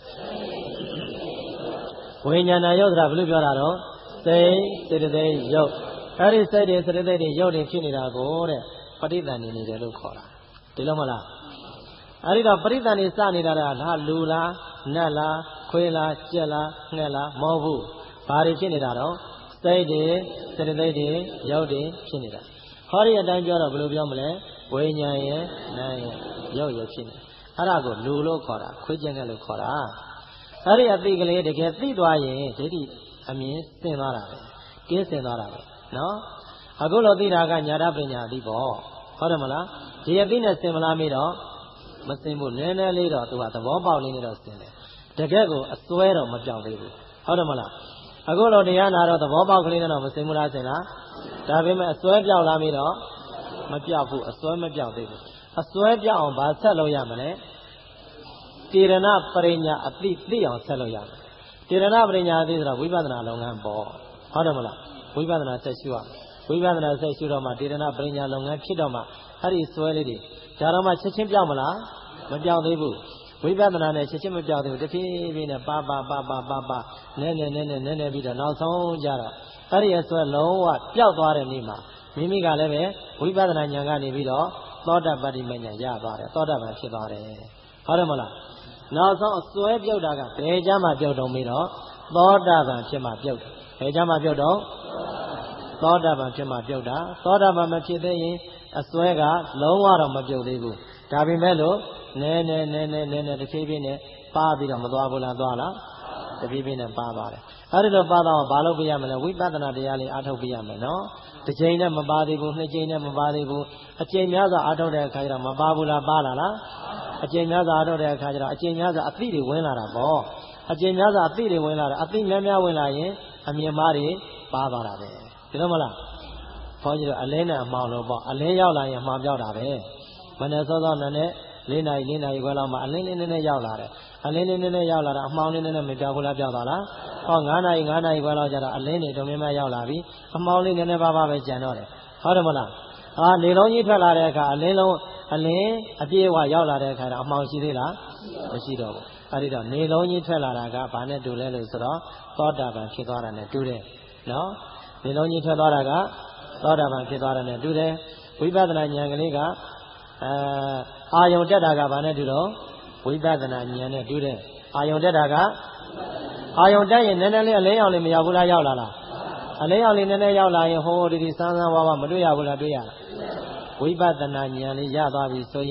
ဝိညာဉ်နာယုတ်ဆိုတာဘယ်လိုပြောတာတော့စိတ်စေတသိက်ယုတ်အဲဒီစိတ်တွေစေတသိက်တွေယုတ်တွေဖြစ်နေတာကိုတဲ့ပဋိသန္ဓေနေတယ်လို့ခေါ်တာဒီလိုမလားအဲဒီတော့ပရိသန်နေစနေတာလားလူလားနတ်လားခွေးလားကြက်လားငှက်လားမဟုတ်ဘူးဘာတွေဖြစ်နေတာတော့စိတ်တွေစေတသိက်တွေရုပ်တွေဖြစ်နေတာဟောဒီအတိုင်းပြောတော့ဘယ်လိုပြောမလဲဝိညာဉ်ရဲ့နာရဲ့ရုပ်ရဲ့ဖြစ်နေအဲ့ဒါကိုလူလို့ခေါ်တာခွေးကြက်ငှက်လို့ခေါ်တာအဲ့ဒီအသိကလေးတကယ်သိသွားရင်ဒိဋ္ဌိအမြင်စင်သွားတာပဲကင်းစင်သွားတာပဲနော်အခုလိုသိတာကညာတပညာအသိပေါ့ဟုတ်တယ်မလားဒီအသိနဲ့စင်မလားမေးတော့မစင်ဘူးနည်းနည်းလေးတော့သူကသဘောပေါက်လေးနဲ့တော့စင်တယ်တကယ်ကိုအစွဲတော့မပြောင်းသေးဘူးဟုတ်တယ်မလားအခုလိုတရားနာတော့သဘောပေါက်ကလေးနဲ့တော့မစင်ဘူးလားစင်လားဒါပေမဲ့အစွဲပြောင်းလာပြီးတော့မပြောက်ဘူးအစွဲမပြောက်သေးဘူးအစွဲပြောက်အောင်ဘာဆက်လို့ရမလဲတေရဏပရိညာအသိသိအောင်ဆက်လို့ရမယ်တေရဏပရိညာအသိဆိုတော့ဝိပဿနာလုပ်ငန်းပေါ့ဟုတ်တယ်မလားဝိပဿနာဆက်ရှုရဝိပဿနာဆက်ရှုတော့မှတေရဏပရိညာလုပ်ငန်းဖြစ်တော့မှအဲ့ဒီစွဲလေးတွေဒါတော့မှချက်ချင်းပြောက်မလားမပြောက်သေးဘူးဝိပဿနာနဲ့ချက်ချင်းမပြောက်သေးဘူးတဖြည်းဖြည်းနဲ့ပါနည်းနည်းပြီးတော့နောက်ဆုံးကြတော့အဲ့ဒီအစွဲလုံးဝပျောက်သွားတဲ့နေ့မှာမိမိကလည်းပဲဝိပဿနာဉာဏ်ကနေပြီးတော့သောတာပတ္တိမဉာဏ်ရသွားတယ်သောတာပန်ဖြစ်သွားတယ်ဟုတ်တယ်မလားနောက်ဆုံးအစွဲပြုတ်တာကဘယ်ကြမှာပြုတ်တော့ပြီးတော့သောတာပန်ဖြစ်မှပြုတ်တယ်ဘယ်ကြမှာပြုတ်တော့သောတာပန်ဖြစ်မှပြုတ်တာသောတာပန်မဖြစ်သေးရင်အစွဲကလုံးဝတော့မပြုတ်သေးဘူးဒါပေမဲ့လို့နည်းနည်းတဖြည်းဖြည်းနဲ့ပါပြီးတော့မသွားဘူးလားသွားလားတဖြည်းဖြည်းနဲ့ပါပါတယ်အဲဒီလိုပါတော့ဘာလို့ပြရမလဲဝိပဿနာတရားလေးအားထုတ်ပြရမယ်နော်တစ်ချိန်နဲ့မပါသေးဘူးနှစ်ချိန်နဲ့မပါသေးဘူးအချိန်များစွာအားထုတ်တဲ့အခါကျတော့မပါဘူးလားပါလားအချိန်များစွာအားထုတ်တဲ့အခါကျတော့အချိန်များစွာအသိတွေဝင်လာတာပေါ့အချိန်များစွာအသိတွေဝင်လာတယ်အသိများဝင်လာရင်အမြင်မှားတွေပါသွားတာပဲဒီလိုမလားခေါင်းကြီးတော့အလင်းနဲ့အမှောင်လို့ပေါ့အလင်းရောက်လာရင်အမှောင်ပြောက်တာပဲမနေ့စောစောနဲ့4 နာရီခွဲလောက်မှအလင်းလေးနည်းနည်းရောက်လာတယ်အလင်းလေးနည်းနည်းရောက်လာတာအမှောင်လေးနည်းနည်းမပြောက်ဘူးလားပြောက်သွားလားဟော9 နာရီခွဲလောက်ကျတော့အလင်းတွေတုံမြမရောက်လာပြီအမှောင်လေးနည်းနည်းပါးပဲကျန်တော့တယ်ဟုတ်တယ်မလားနေလုံးကြီးထွက်လာတဲ့အခါအလင်းအပြည့်အဝရောက်လာတဲ့အခါတော့အမှောင်ရှိသေးလားမရှိတော့ဘူးအဲဒီတော့နေလုံးကြီးထွက်လာတာကဘာနဲ့တူလဲလို့ဆိုတော့သောတာပန်ဖြစ်သွားတာနဲ့တူတယ်နော်နေလုံးကြီးထွက်သွားတာကသောတာပန်ဖြစ်သွားတာနဲ့တူတယ်ဝိပဿနာဉာဏ်ကလေးကအာယုံတက်တာကဘာနဲ့တူတော့ဝိပဿနာဉာဏ်နဲ့တူတယ်အာယုံတက်တာကအာယုံတက်ရင်နည်းနည်းလေးအလင်းရောင်လေးမရောက်ဘူးလားရောက်လာလားအလင်းရောင်လေးနည်းနည်းရောက်လာရင်ဟိုဒီစမ်းဝါးမတွေ့ရဘူးလားတွေ့ရလားဝိပဿနာဉာဏ်လေးရသွားပြီဆိုရင်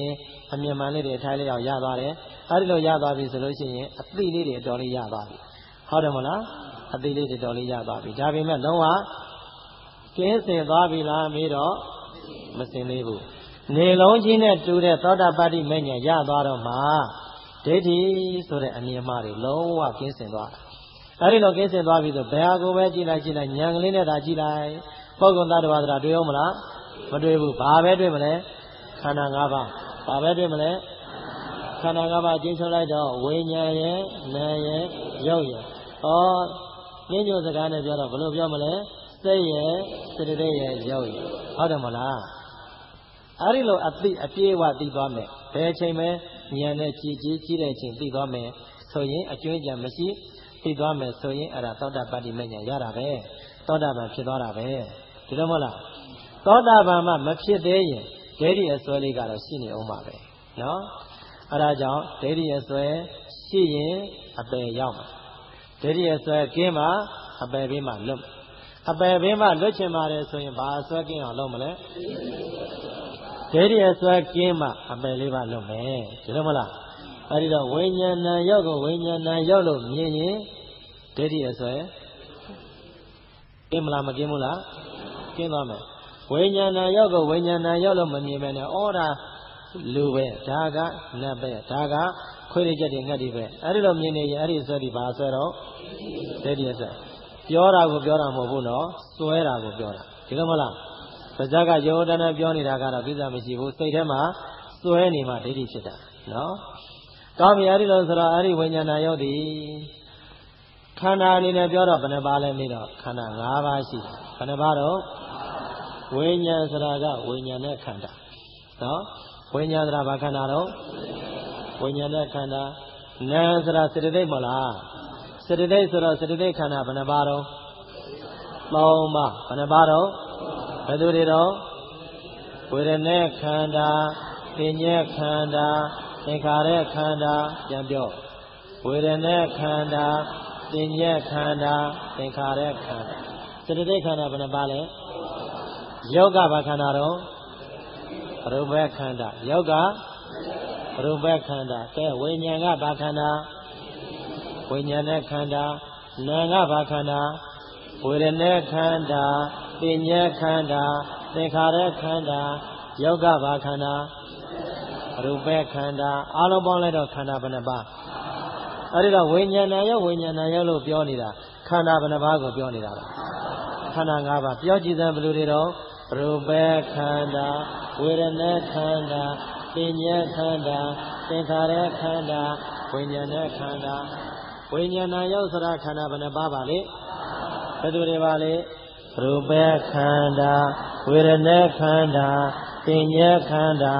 အမြင်မှန်လေးတွေအထိုင်းလေးအောင်ရသွားတယ်အဲဒီလိုရသွားပြီဆိုလို့ရှိရင်အသိလေးတွေအတော်လေးရသွားပြီဟုတ်တယ်မလားအသိလေးတွေတော်လေးရသွားပြီဒါပေမဲ့လုံးဝကင်းစင်သွားပြီလားမေးတော့မစင်သေးဘူးနေလုံးကြီးနဲ့တူတဲ့သောတာပတ္တိမဉ္ဇဉ်ရသွားတော့မှဒိဋ္ဌိဆိုတဲ့အမြင်မှတွေလုံးဝကင်းစင်သွားတာအဲဒီလိုကင်းစင်သွားပြီဆိုဘယ်ဟာကိုပဲကြည့်လိုက်ဉာဏ်ကလေးနဲ့သာကြည့်လိုက်ပုဂ္ဂိုလ်သတ္တဝါဆိုတာတွေ့အောင်မလားမတွေ့ဘူးဘာပဲတွေ့မလဲခန္ဓာ၅ပါးဘာပဲတွေ့မလဲခန္ဓာ၅ပါးကျင်းချုပ်လိုက်တော့ဝိညာဉ်ရဲ့နာမ်ရဲ့ရုပ်ရဲ့ညဉ့်ညွတ်စကားနဲ့ပြောတော့ဘယ်လိုပြောမလဲစိတ်ရဲ့စေတသိက်ရဲ့ရုပ်ရဲ့ဟုတ်တယ်မလားအဲဒီလိုအသိအပြည့်အဝသိသွားမယ်ဘယ်အချိန်မှဉာဏ်နဲ့ကြည်တဲ့အချိန်သိသွားမယ်ဆိုရင်အကျွင်းကြံမရှိသိသွားမယ်ဆိုရင်အဲ့ဒါသောတာပတ္တိမဉ္ဇဉ်ရတာပဲသောတာပန်ဖြစ်သွားတာပဲဒီလိုမဟုတ်လားသောတာပန်မှမဖြစ်သေးရင်ဒိဋ္ဌိအစွဲလေးကတော့ရှိနေအောင်ပါပဲနော်အဲ့ဒါကြောင့်ဒိဋ္ဌိအစွဲရှိရင်အပယ်ရောက်မှာဒိဋ္ဌိအစွဲကင်းမှအပယ်ဘေးမှလွတ်အပယ်ဘေးမှလွတ်ချင်ပါတယ်ဆိုရင်ဘာအစွဲကင်းအောင်လုပ်မလဲဒိဋ္ဌိအစွဲကင်းမှအပယ်လေးပါလွတ်မယ်ဒီလိုမလားအဲ့ဒီတော့ဝိညာဏရုပ်ကိုဝိညာဏရုပ်လို့မြင်ရင်ဒိဋ္ဌိအစွဲကင်းမလားမကင်းဘူးလားကင်းသွားမယ်ဝိညာဏရုပ်ကိုဝိညာဏရုပ်လို့မမြင်ပဲနဲ့ဩဒါလူပဲဒါကနတ်ပဲဒါကခွေးရချက်တွေငှက်တွေပဲအဲ့ဒီလိုမြင်နေရင်အဲ့ဒီအစွဲဒီဘာအစွဲတော့ဒိဋ္ဌိအစွဲပြောတာကိုပြောတာမဟုတ်ဘူးနော်စွဲတာကိုပြောတာဒီလိုမလားပါဇက်ကယောဒနာပြောနေတာကတော့ကိစ္စမရှိဘူးစိတ်ထဲမှာစွဲနေမှဒိဋ္ဌိဖြစ်တာနော်ကောင်းပြီအဲ့ဒီလိုဆိုတော့အဲ့ဒီဝိညာဏရုပ်ဒီခန္ဓာအနေနဲ့ပြောတော့ဘယ်နှပါလဲမေးတော့ခန္ဓာ၅ပါးရှိတယ်ဘယ်နှပါတော့ဝိညာဉ်ဆိုတာကဝိညာဉ်နဲ့ခန္ဓာနော်ဝိညာဉ်ဆိုတာဘာခန္ဓာတော့ဝိညာဉ်နဲ့ခန္ဓာနာမ်ဆိုတာစေတသိက်မလားစေတသိက်ဆိုတော့စေတသိက်ခန္ဓာဘယ်နှပါတော့၃ပါးဘယ်နှပါတော့ဘယ်သူတွေတော့ဝေဒနာခန္ဓာပညာခန္ဓာသင်္ခါရခန္ဓာပြန်ပြောဝေဒနာခန္ဓာပညာခန္ဓာသင်္ခါရခန္ဓာစေတသိက်ခန္ဓာဘယ်နှပါလဲယောဂဘာခန္ဓာတော့ရူပခန္ဓာယောဂရူပခန္ဓာကဲဝိညာဉ်ကဘာခန္ဓာဝိညာဉ်နဲ့ခန္ဓာနာမ်ကဘာခန္ဓာဝေဒနာခန္ဓာပညာခန္ဓာသင်္ခါရခန္ဓာယောဂဘာခန္ဓာရူပခန္ဓာအားလုံးပေါင်းလိုက်တော့ခန္ဓာဘယ်နှပါအဲဒီတော့ဝိညာဏယောဝိညာဏယောလို့ပြောနေတာခန္ဓာဘယ်နှပါကိုပြောနေတာလဲခန္ဓာ၅ပါးပြောကြည့်စမ်းဘယ်လိုတွေတော့ရူပခန္ဓာဝေဒနာခန္ဓာပညာခန္ဓာသင်္ခါရခန္ဓာဝိညာဏခန္ဓာဝိညာဏယောဆိုတာခန္ဓာဘယ်နှပါပါလဲဘယ်သူတွေပါလဲရူပခန္ဓာဝေဒနာခန္ဓာပညာခန္ဓာ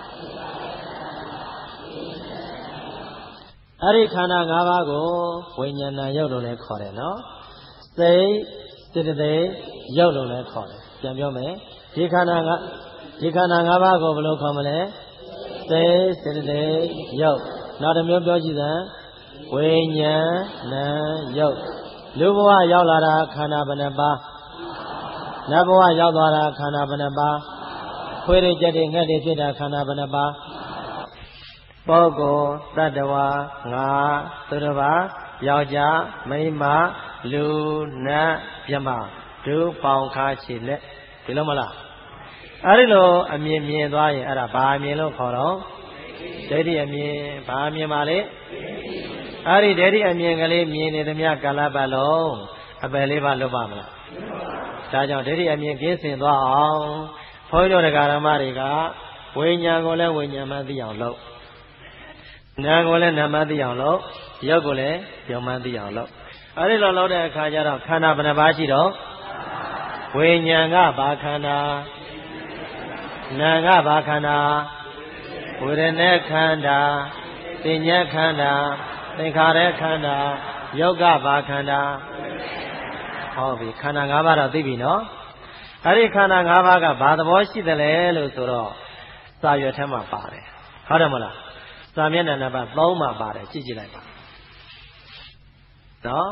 အဲ့ဒီခန္ဓာ၅ပါးကိုဝိညာဏယောလို့လည်းခေါ်တယ်နော်စိတ်စေတသိက်ယောလို့လည်းခေါ်တယ်ပြန်ပြောမယ်ဒီခန္ဓာ၅ပါးကိုဘယ်လိုခေါ်မလဲစိတ်စေတသိက်ယောနောက်တစ်မျိုးပြောကြည့်စမ်းဝိညာဏယောလူဘဝရောက်လာတာခန္ဓာဘယ်နှပါနတ်ဘဝရောက်သွားတာခန္ဓာဘယ်နှပါခွေးတွေကြက်တွေငှက်တွေဖြစ်တာခန္ဓာဘယ်နှပါပုဂ္ဂိုလ်တ attva ငါသူတစ်ပါးယောက်ျားမိန်းမလူနတ်မြမဒုပေါင်းခါခြေလက်ဒီလိုမလားအဲ့ဒီလိုအမြင်မြင်သွားရင်အဲ့ဒါဘာအမြင်လို့ခေါ်တော့ဒိဋ္ဌိအမြင်ဘာအမြင်ပါလဲအဲ့ဒီဒိဋ္ဌိအမြင်ကလေးမြင်နေသမျှကာလပတ်လုံးအပယ်လေးပါလွတ်ပါမလားဒါကြောင့်ဒိဋ္ဌိအမြင်ကင်းစင်သွားအောင်ဘုန်းကြီးတို့တရားဓမ္မတွေကဝိညာဉ်ကိုလည်းဝိညာဉ်မှသိအောင်လုပ်နာမ်ကိုလည်းနာမ်မှသိအောင်လုပ်ရုပ်ကိုလည်းရုပ်မှသိအောင်လုပ်အဲ့ဒီလိုလုပ်တဲ့အခါကျတော့ခန္ဓာဘယ်နှပါးရှိတော့ဝိညာဉ်ကဘာခန္ဓာနာမ်ကဘာခန္ဓာဝေဒနာခန္ဓာပညာခန္ဓာသင်္ခါရခန္ဓာယောဂဘာခန္ဓာဟောပြီခန္ဓာ၅ပါးတော့သိပြီနော်အဲ့ဒီခန္ဓာ၅ပါးကဘာသဘောရှိသလဲလို့ဆိုတော့စာရွက်ထဲမှာပါတယ်ဟုတ်တယ်မလားစာမျက်နှာနံပါတ်3မှာပါတယ်ကြည့်ကြည့်လိုက်ပါနော်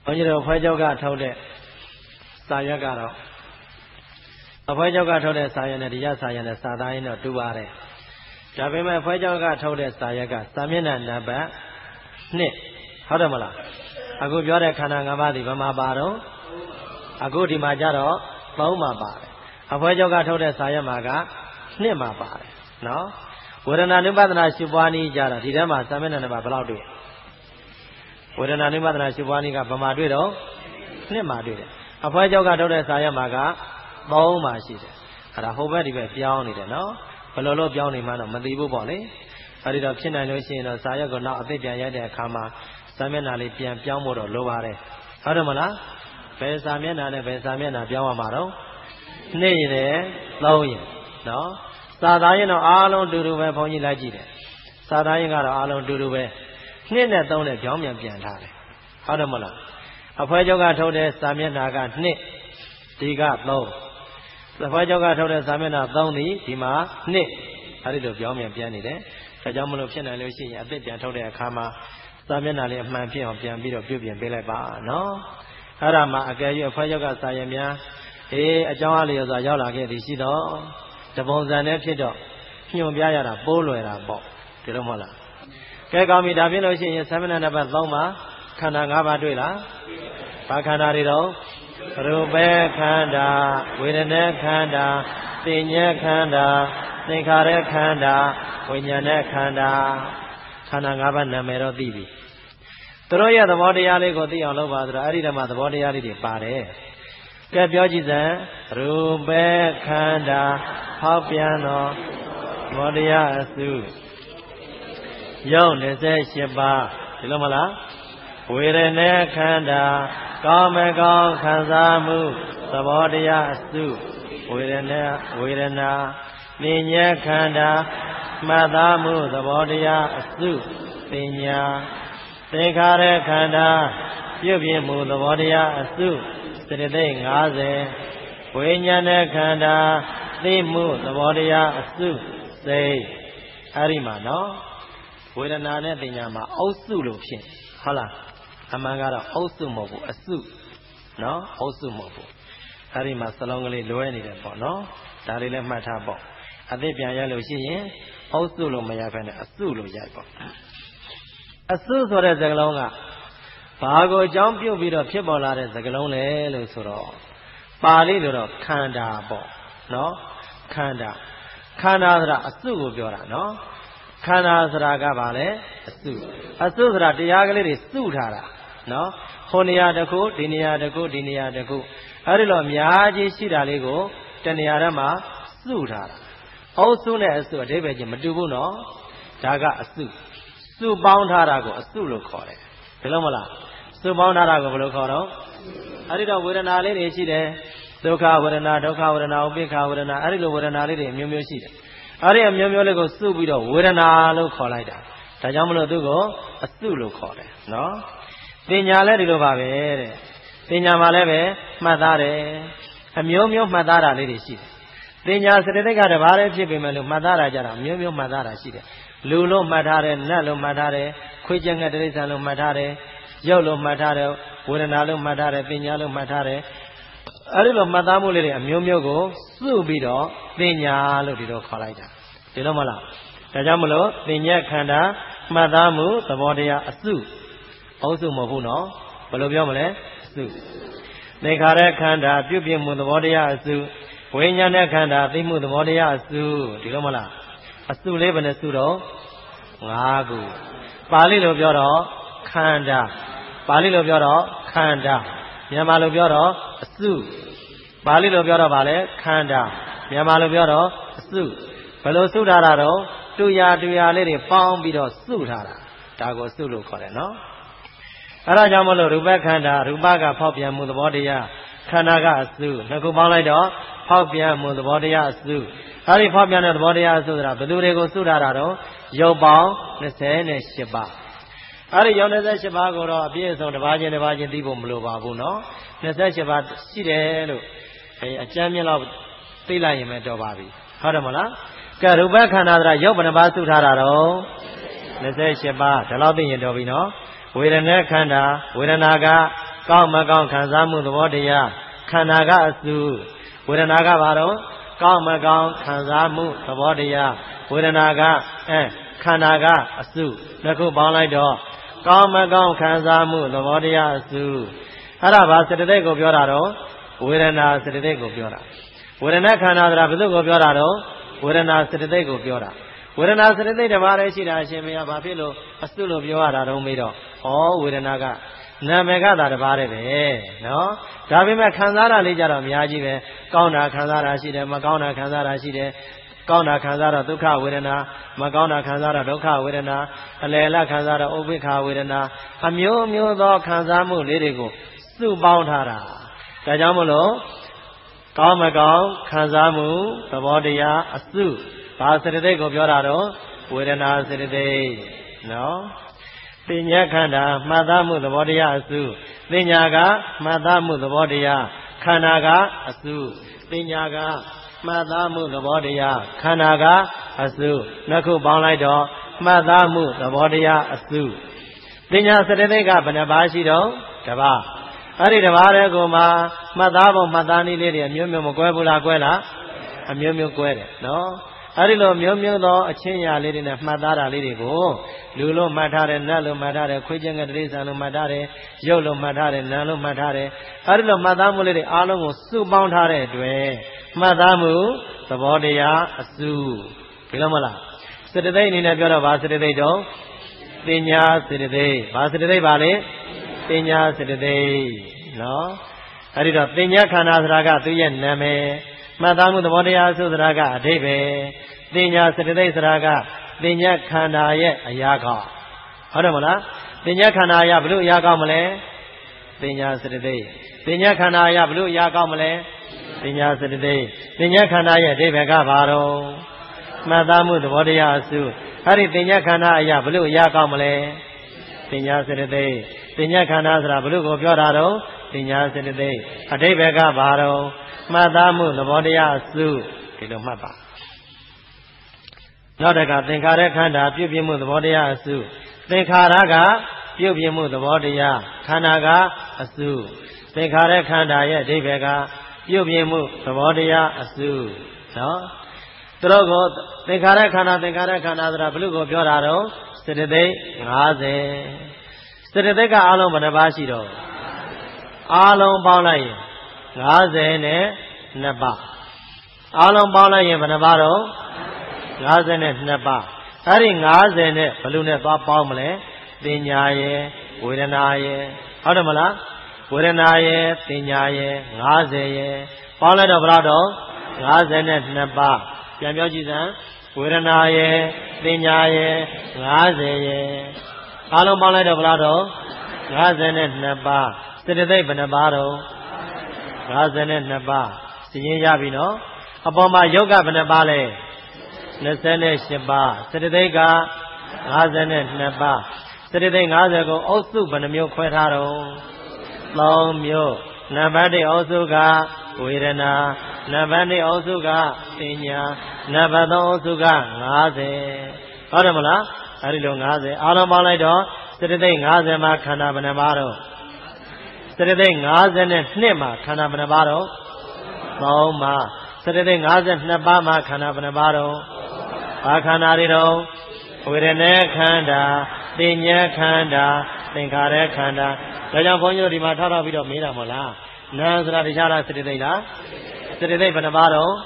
ဘုန်းကြီးတို့ဖွဲကြောက်ကထုတ်တဲ့စာရွက်ကတော့အဖွဲကြောက်ကထုတ်တဲ့စာရွက်နဲ့ဒီရစာရွက်နဲ့စာသားရင်းတော့တူပါတယ်ဒါပေမဲ့ဖွဲကြောက်ကထုတ်တဲ့စာရွက်ကစာမျက်နှာနံပါတ်2ဟုတ်တယ်မလားအခုပြောတဲ့ခန္ဓာ၅ပါးဒီဘယ်မှာပါတော့အခုဒီမှာကြတော့3မှာပါတယ်အဖွဲကြောက်ကထုတ်တဲ့စာရွက်မှာက2မှာပါတယ်နော်ဝေဒနာနုပဒနာရှုပွားနည်းကြတော့ဒီထဲမှာစာမျက်နှာနံပါတ်ဘယ်လောက်တွေ့ဝေဒနာနုပဒနာရှုပွားနည်းကဘယ်မှာတွေ့တော့2မှာတွေ့တယ်အဖွဲကြောက်ကထုတ်တဲ့စာရွက်မှာက3မှာရှိတယ်အဲ့ဒါဟိုဘက်ဒီဘက်ပြောင်းနေတယ်နော်ဘယ်လိုလို့ပြောင်းနေမှတော့မသိဘူးပေါ့လေအဲ့ဒီတော့ဖြစ်နိုင်လို့ရှိရင်တော့စာရွက်ကိုနောက်အသစ်ပြန်ရိုက်တဲ့အခါမှာစာမျက်နှာလေးပြန်ပြောင်းဖို့တော့လိုပါတယ်ဟုတ်တယ်မလားဘယ်စာမျက်နှာနဲ့ဘယ်စာမျက်နှာပြောင်းရမှာတော့2ရင်နဲ့3ရင်နော်စာသားရင်တော့အားလုံးတူတူပဲဘုန်းကြီးလိုက်ကြည့်တယ်စာသားရင်ကတော့အားလုံးတူတူပဲ2နဲ့3နဲ့ပြောင်းပြန်ထားတယ်ဟုတ်တယ်မလားအဖွဲကျောက်ကထုတ်တဲ့စာမျက်နှာက2ဒီက3အဖွဲကျောက်ကထုတ်တဲ့စာမျက်နှာ3ဒီမှာ2အဲဒီလိုပြောင်းပြန်နေတယ်ဒါကြောင့်မလို့ဖြစ်နိုင်လို့ရှိရင်အသစ်ပြန်ထုတ်တဲ့အခါမှာစာမျက်နှာလေးအမှန်ဖြစ်အောင်ပြန်ပြီးတော့ပြုပြင်ပေးလိုက်ပါနော်အဲ့ဒါမှအကယ်၍အဖွဲကျောက်ကစာရွက်များအကြောင်းအလျော်စွာရောက်လာခဲ့သည်ရှိတော့တပုံစံနဲ့ဖြစ်တော့ညွန်ပြရတာပိုးလွယ်တာပေါ့ဒီလိုမဟုတ်လားကဲကောင်းပြီဒါဖြစ်လို့ရှိရင်သမဏနံပါတ်3မှာခန္ဓာ၅ပါးတွေ့လားဘာခန္ဓာတွေတော့ရူပခန္ဓာဝေဒနာခန္ဓာသင်ညခန္ဓာသင်္ခါရခန္ဓာဝိညာဉ်ခန္ဓာခန္ဓာ၅ပါးနာမည်တော့သိပြီသူတို့ရဲ့သဘောတရားလေးကိုသိအောင်လုပ်ပါဆိုတော့အဲ့ဒီတည်းမှာသဘောတရားလေးတွေပါတယ်ကဲပြောကြည့်စမ်းရူပခန္ဓာဟောက်ပြန်သောသဘောတရားအစုယုံ28ပါးဒီလိုမလားဝေဒနာခန္ဓာကောင်းမကောင်းခံစားမှုသဘောတရားအစုဝေဒနာပညာခန္ဓာမှတ်သားမှုသဘောတရားအစုပညာသင်္ခါရခန္ဓာပြုပြင်မှုသဘောတရားအစုစရသိက်50ဝိညာဉ်ခန္ဓာသိမှုသဘောတရားအစုစိတ်အဲ့ဒီမှာနော်ဝေဒနာနဲ့ပညာမှာအုပ်စုလို့ဖြစ်ဟုတ်လားအမှန်ကတော့အုပ်စုမဟုတ်ဘူးအစုနော်အုပ်စုမဟုတ်ဘူးအဲ့ဒီမှာစလုံးကလေးလွဲနေတယ်ပေါ့နော်ဒါလေးလည်းမှတ်ထားပေါ့အသစ်ပြန်ရလို့ရှိရင်အုပ်စုလို့မရဘဲနဲ့အစုလို့ရိုက်ပေါ့အစုဆိုတဲ့စကားလုံးကဘာကိုအကြောင်းပြုပြီးတော့ဖြစ်ပေါ်လာတဲ့စကားလုံးလဲလို့ဆိုတော့ပါဠိလိုတော့ခန္ဓာပေါ့နော်ခန္ဓာဆိုတာအစုကိုပြောတာနော်ခန္ဓာဆိုတာကဘာလဲအစုဆိုတာတရားကလေးတွေစုထားတာနော်ဟိုနေရာတစ်ခုဒီနေရာတစ်ခုဒီနေရာတစ်ခုအဲ့ဒီလိုအများကြီးရှိတာလေးကိုတနေရာထဲမှာစုထားတာအုပ်စုနဲ့အစုအဓိပ္ပာယ်ချင်းမတူဘူးနော်ဒါကအစုပေါင်းထားတာကိုအစုလို့ခေါ်တယ်ဒီလိုမလားစုပေါင်းထားတာကိုဘယ်လိုခေါ်တော့အဲ့ဒီတော့ဝေဒနာလေးတွေရှိတယ်ဒုက္ခဝေဒနာဒုက္ခဝေဒနာဥပိ္ပခဝေဒနာအဲ့ဒီလိုဝေဒနာလေးတွေအမျိုးမျိုးရှိတယ်အဲ့ဒီအမျိုးမျိုးလေးကိုစုပြီးတော့ဝေဒနာလို့ခေါ်လိုက်တာဒါကြောင့်မလို့သူကိုအစုလို့ခေါ်တယ်နော်ပညာလည်းဒီလိုပါပဲတဲ့ပညာမှာလည်းပဲမှတ်သားတယ်အမျိုးမျိုးမှတ်သားတာလေးတွေရှိတယ်ပညာစရတိတ်ကတဘာလေးဖြစ်ပေမဲ့လို့မှတ်သားတာကြတာအမျိုးမျိုးမှတ်သားတာရှိတယ်လူလို့မှတ်ထားတယ်နတ်လို့မှတ်ထားတယ်ခွေးကျက်ငှက်တိရစ္ဆာန်လို့မှတ်ထားတယ်ရုပ်လို့မှတ်ထားတယ်ဝေဒနာလို့မှတ်ထားတယ်ပညာလို့မှတ်ထားတယ်အဲ့ဒီလိုမှတ်သားမှုလေးတွေအမျိုးမျိုးကိုစုပြီးတော့ပညာလို့ဒီလိုခေါ်လိုက်တာဒီလိုမလားဒါကြောင့်မလို့ပညာခန္ဓာမှတ်သားမှုသဘောတရားအစုအုပ်စုမဟုတ်ဘူးနော်ဘယ်လိုပြောမလဲအစုသင်္ခါရခန္ဓာပြုပြင်မှုသဘောတရားအစုဝိညာဉ်ခန္ဓာသိမှုသဘောတရားအစုဒီလိုမလားအစုလေးဘယ်နဲ့စုတော့5ခုပါဠိလိုပြောတော့ခန္ဓာပါဠိလိုပြောတော့ခန္ဓာမြန်မာလိုပြောတော့အစုပါဠိလိုပြောတော့ဗာလဲခန္ဓာမြန်မာလိုပြောတော့အစုဘယ်လိုစုထားတာတော့တူရာလေးတွေပေါင်းပြီးတော့စုထားတာဒါကိုစုလို့ခေါ်တယ်နော်အဲ့ဒါကြောင့်မလို့ရူပခန္ဓာရူပကဖောက်ပြန်မှုသဘောတရားခန္ဓာကအစုနှစ်ခုပေါင်းလိုက်တော့ဖောက်ပြန်မှုသဘောတရားအစုအဲ့ဒီဖောက်ပြန်တဲ့သဘောတရားအစုဆိုတာဘယ်သူတွေကိုစုထားတာတော့ရုပ်ပေါင်း28ပါးအဲ့ဒီရုပ်28ပါးကိုတော့အပြည့်အစုံတစ်ပါးချင်းသိဖို့မလိုပါဘူးနော်28ပါးရှိတယ်လို့အကျမ်းမြင့်လောက်သိလိုက်ရင်ပဲတော်ပါပြီဟုတ်တယ်မလားကဲရူပခန္ဓာဆိုတာရုပ်ဘယ်နှပါးစုထားတာတော့28ပါးဒါလောက်သိရင်တော်ပြီနော်ဝေဒနာခန္ဓာဝေဒနာကကောင်းမကောင်းခံစားမှုသဘောတရားခန္ဓာကအစုဝေဒနာကဘာတော့ကောင်းမကောင်းခံစားမှုသဘောတရားဝေဒနာကခန္ဓာကအစုနှစ်ခုပေါင်းလိုက်တော့ကောင်းမကောင်းခံစားမှုသဘောတရားအစုအဲ့ဒါဘာစေတသိက်ကိုပြောတာတော့ဝေဒနာစေတသိက်ကိုပြောတာဝေဒနာခန္ဓာဆိုတာဘယ်သူကိုပြောတာတော့ဝေဒနာစေတသိက်ကိုပြောတာဝေဒနာစေတသိက်တစ်ပါးတည်းရှိတာအရှင်ဘုရားဘာဖြစ်လို့အစုလို့ပြောရတာတော့မေးတော့ဝေဒနာကနာမည်ကသာတစ်ပါးတည်းပဲနော်ဒါပေမဲ့ခံစားတာလေးကြတော့အများကြီးပဲကောင်းတာခံစားတာရှိတယ်မကောင်းတာခံစားတာရှိတယ်ကောင်းတာခံစားတော့ဒုက္ခဝေဒနာမကောင်းတာခံစားတော့ဒုက္ခဝေဒနာအလယ်လခံစားတော့ဥပိ္ပခဝေဒနာအမျိုးမျိုးသောခံစားမှုလေးတွေကိုစုပေါင်းထားတာဒါကြောင့်မလို့ကောင်းမကောင်းခံစားမှုသဘောတရားအစုဘာစေတသိက်ကိုပြောတာတော့ဝေဒနာစေတသိက်နော်ပညာခန္ဓာမှတ်သားမှုသဘောတရားအစုပညာကမှတ်သားမှုသဘောတရားခန္ဓာကအစုပညာကမှတ်သားမှုသဘောတရားခန္ဓာကအစုနှစ်ခုပေါင်းလိုက်တော့မှတ်သားမှုသဘောတရားအစုပညာစေတသိက်ကဘယ်နှပါးရှိတော့တစ်ပါးအဲ့ဒီတစ်ပါးတည်းကိုမှမှတ်သားပုံမှတ်သားနည်းလေးတွေအမျိုးမျိုးမကွဲဘူးလားကွဲလားအမျိုးမျိုးကွဲတယ်နော်အဲ့ဒီလိုမျိုးမျိုးသောအချင်းရာလေးတွေနဲ့မှတ်သားတာလေးတွေကိုလူလို့မှတ်ထားတယ်နတ်လို့မှတ်ထားတယ်ခွေးချင်းကတိရစ္ဆာန်လို့မှတ်ထားတယ်ရုပ်လို့မှတ်ထားတယ်နာမ်လို့မှတ်ထားတယ်အဲ့ဒီလိုမှတ်သားမှုလေးတွေအားလုံးကိုစုပေါင်းထားတဲ့အတွက်မှတ်သားမှုသဘောတရားအစုဒီလိုမလားစေတသိက်အနေနဲ့ပြောတော့ဗာစေတသိက်တော့ပညာစေတသိက်ဗာစေတသိက်ပါလေပညာစေတသိက်နော်အဲ့ဒီတော့ပညာခန္ဓာဆိုတာကသူရဲ့နာမည်မှတ်သားမှုသဘောတရားအစုဆိုတာကအဓိပ္ပာယ်ပညာစေတသိက်ဆိုတာကပညာခန္ဓာရဲ့အရာကောင်းဟုတ်တယ်မလားပညာခန္ဓာအရာဘလို့အရာကောင်းမလဲပညာစေတသိက်ပညာခန္ဓာအရာဘလို့အရာကောင်းမလဲပညာစေတသိက်ပညာခန္ဓာရဲ့အဓိပ္ပာယ်ကဘာတော့မှတ်သားမှုသဘောတရားအစုအဲ့ဒီပညာခန္ဓာအရာဘလို့အရာကောင်းမလဲပညာစေတသိက်ပညာခန္ဓာဆိုတာဘလို့ကိုပြောတာတော့ပညာစေတသိက်အဓိပ္ပာယ်ကဘာတော့မှတ်သားမှုသဘောတရားအစုဒီလိုမှတ်ပါနောက်တကသင်္ခါရခန္ဓာပြုပြင်မှုသဘောတရားအစုသင်္ခါရကပြုပြင်မှုသဘောတရားခန္ဓာကအစုသင်္ခါရခန္ဓာရဲ့အဓိပ္ပာယ်ကပြုပြင်မှုသဘောတရားအစုနော်သူတို့ကိုသင်္ခါရခန္ဓာဆိုတာဘယ်လိုကိုပြောတာတော့စေတသိက်50စေတသိက်ကအားလုံးဘယ်နှပါးရှိတော့အားလုံးပေါင်းလိုက်ရင်50နဲ့2ပါးအားလုံးပေါင်းလိုက်ရင်ဘယ်နှပါးတော့52ပါးအဲ့ဒီ50နဲ့ဘယ်လိုနဲ့သွားပေါင်းမလဲပညာရယ်ဝေဒနာရယ်ဟုတ်တယ်မလားဝေဒနာရယ်ပညာရယ်50ရယ်ပေါင်းလိုက်တော့ဘယ်လောက်တော့52ပါးပြန်ပြောကြည့်စမ်းဝေဒနာရယ်ပညာရယ်50ရယ်အားလုံးပေါင်းလိုက်တော့ဘယ်လောက်တော့52ပါးစေတသိက်ဘယ်နှပါးတော့52ပါးသိရင်ရပြီနော်အပေါ်မှာယုတ်ကဘယ်နှပါးလဲ28ပါးစေတသိက်က52ပါးစေတသိက်50ကိုအုပ်စုဘယ်နှမျိုးခွဲထားတော့3မျိုးနံပါတ်1အုပ်စုကဝေဒနာနံပါတ်2အုပ်စုကပညာနံပါတ်3အုပ်စုက50ဟုတ်တယ်မလားအဲဒီလို50အားလုံးပေါင်းလိုက်တော့စေတသိက်50မှာခန္ဓာဘယ်နှပါးတော့စေတသိက်52မှာခန္ဓာဘယ်နှပါးတော့3ပါးစေတသိက်52ပါးမှာခန္ဓာဘယ်နှပါးတော့ဘာခန္ဓာတွေတော့ဝေဒနာခန္ဓာပညာခန္ဓာသင်္ခါရခန္ဓာဒါကြောင့်ဘုန်းကြီးတို့ဒီမှာထောက်ပြီးတော့မေးတာမဟုတ်လားနာမ်ဆိုတာတရားလားစေတသိက်လားစေတသိက်ဘယ်နှပါးတော့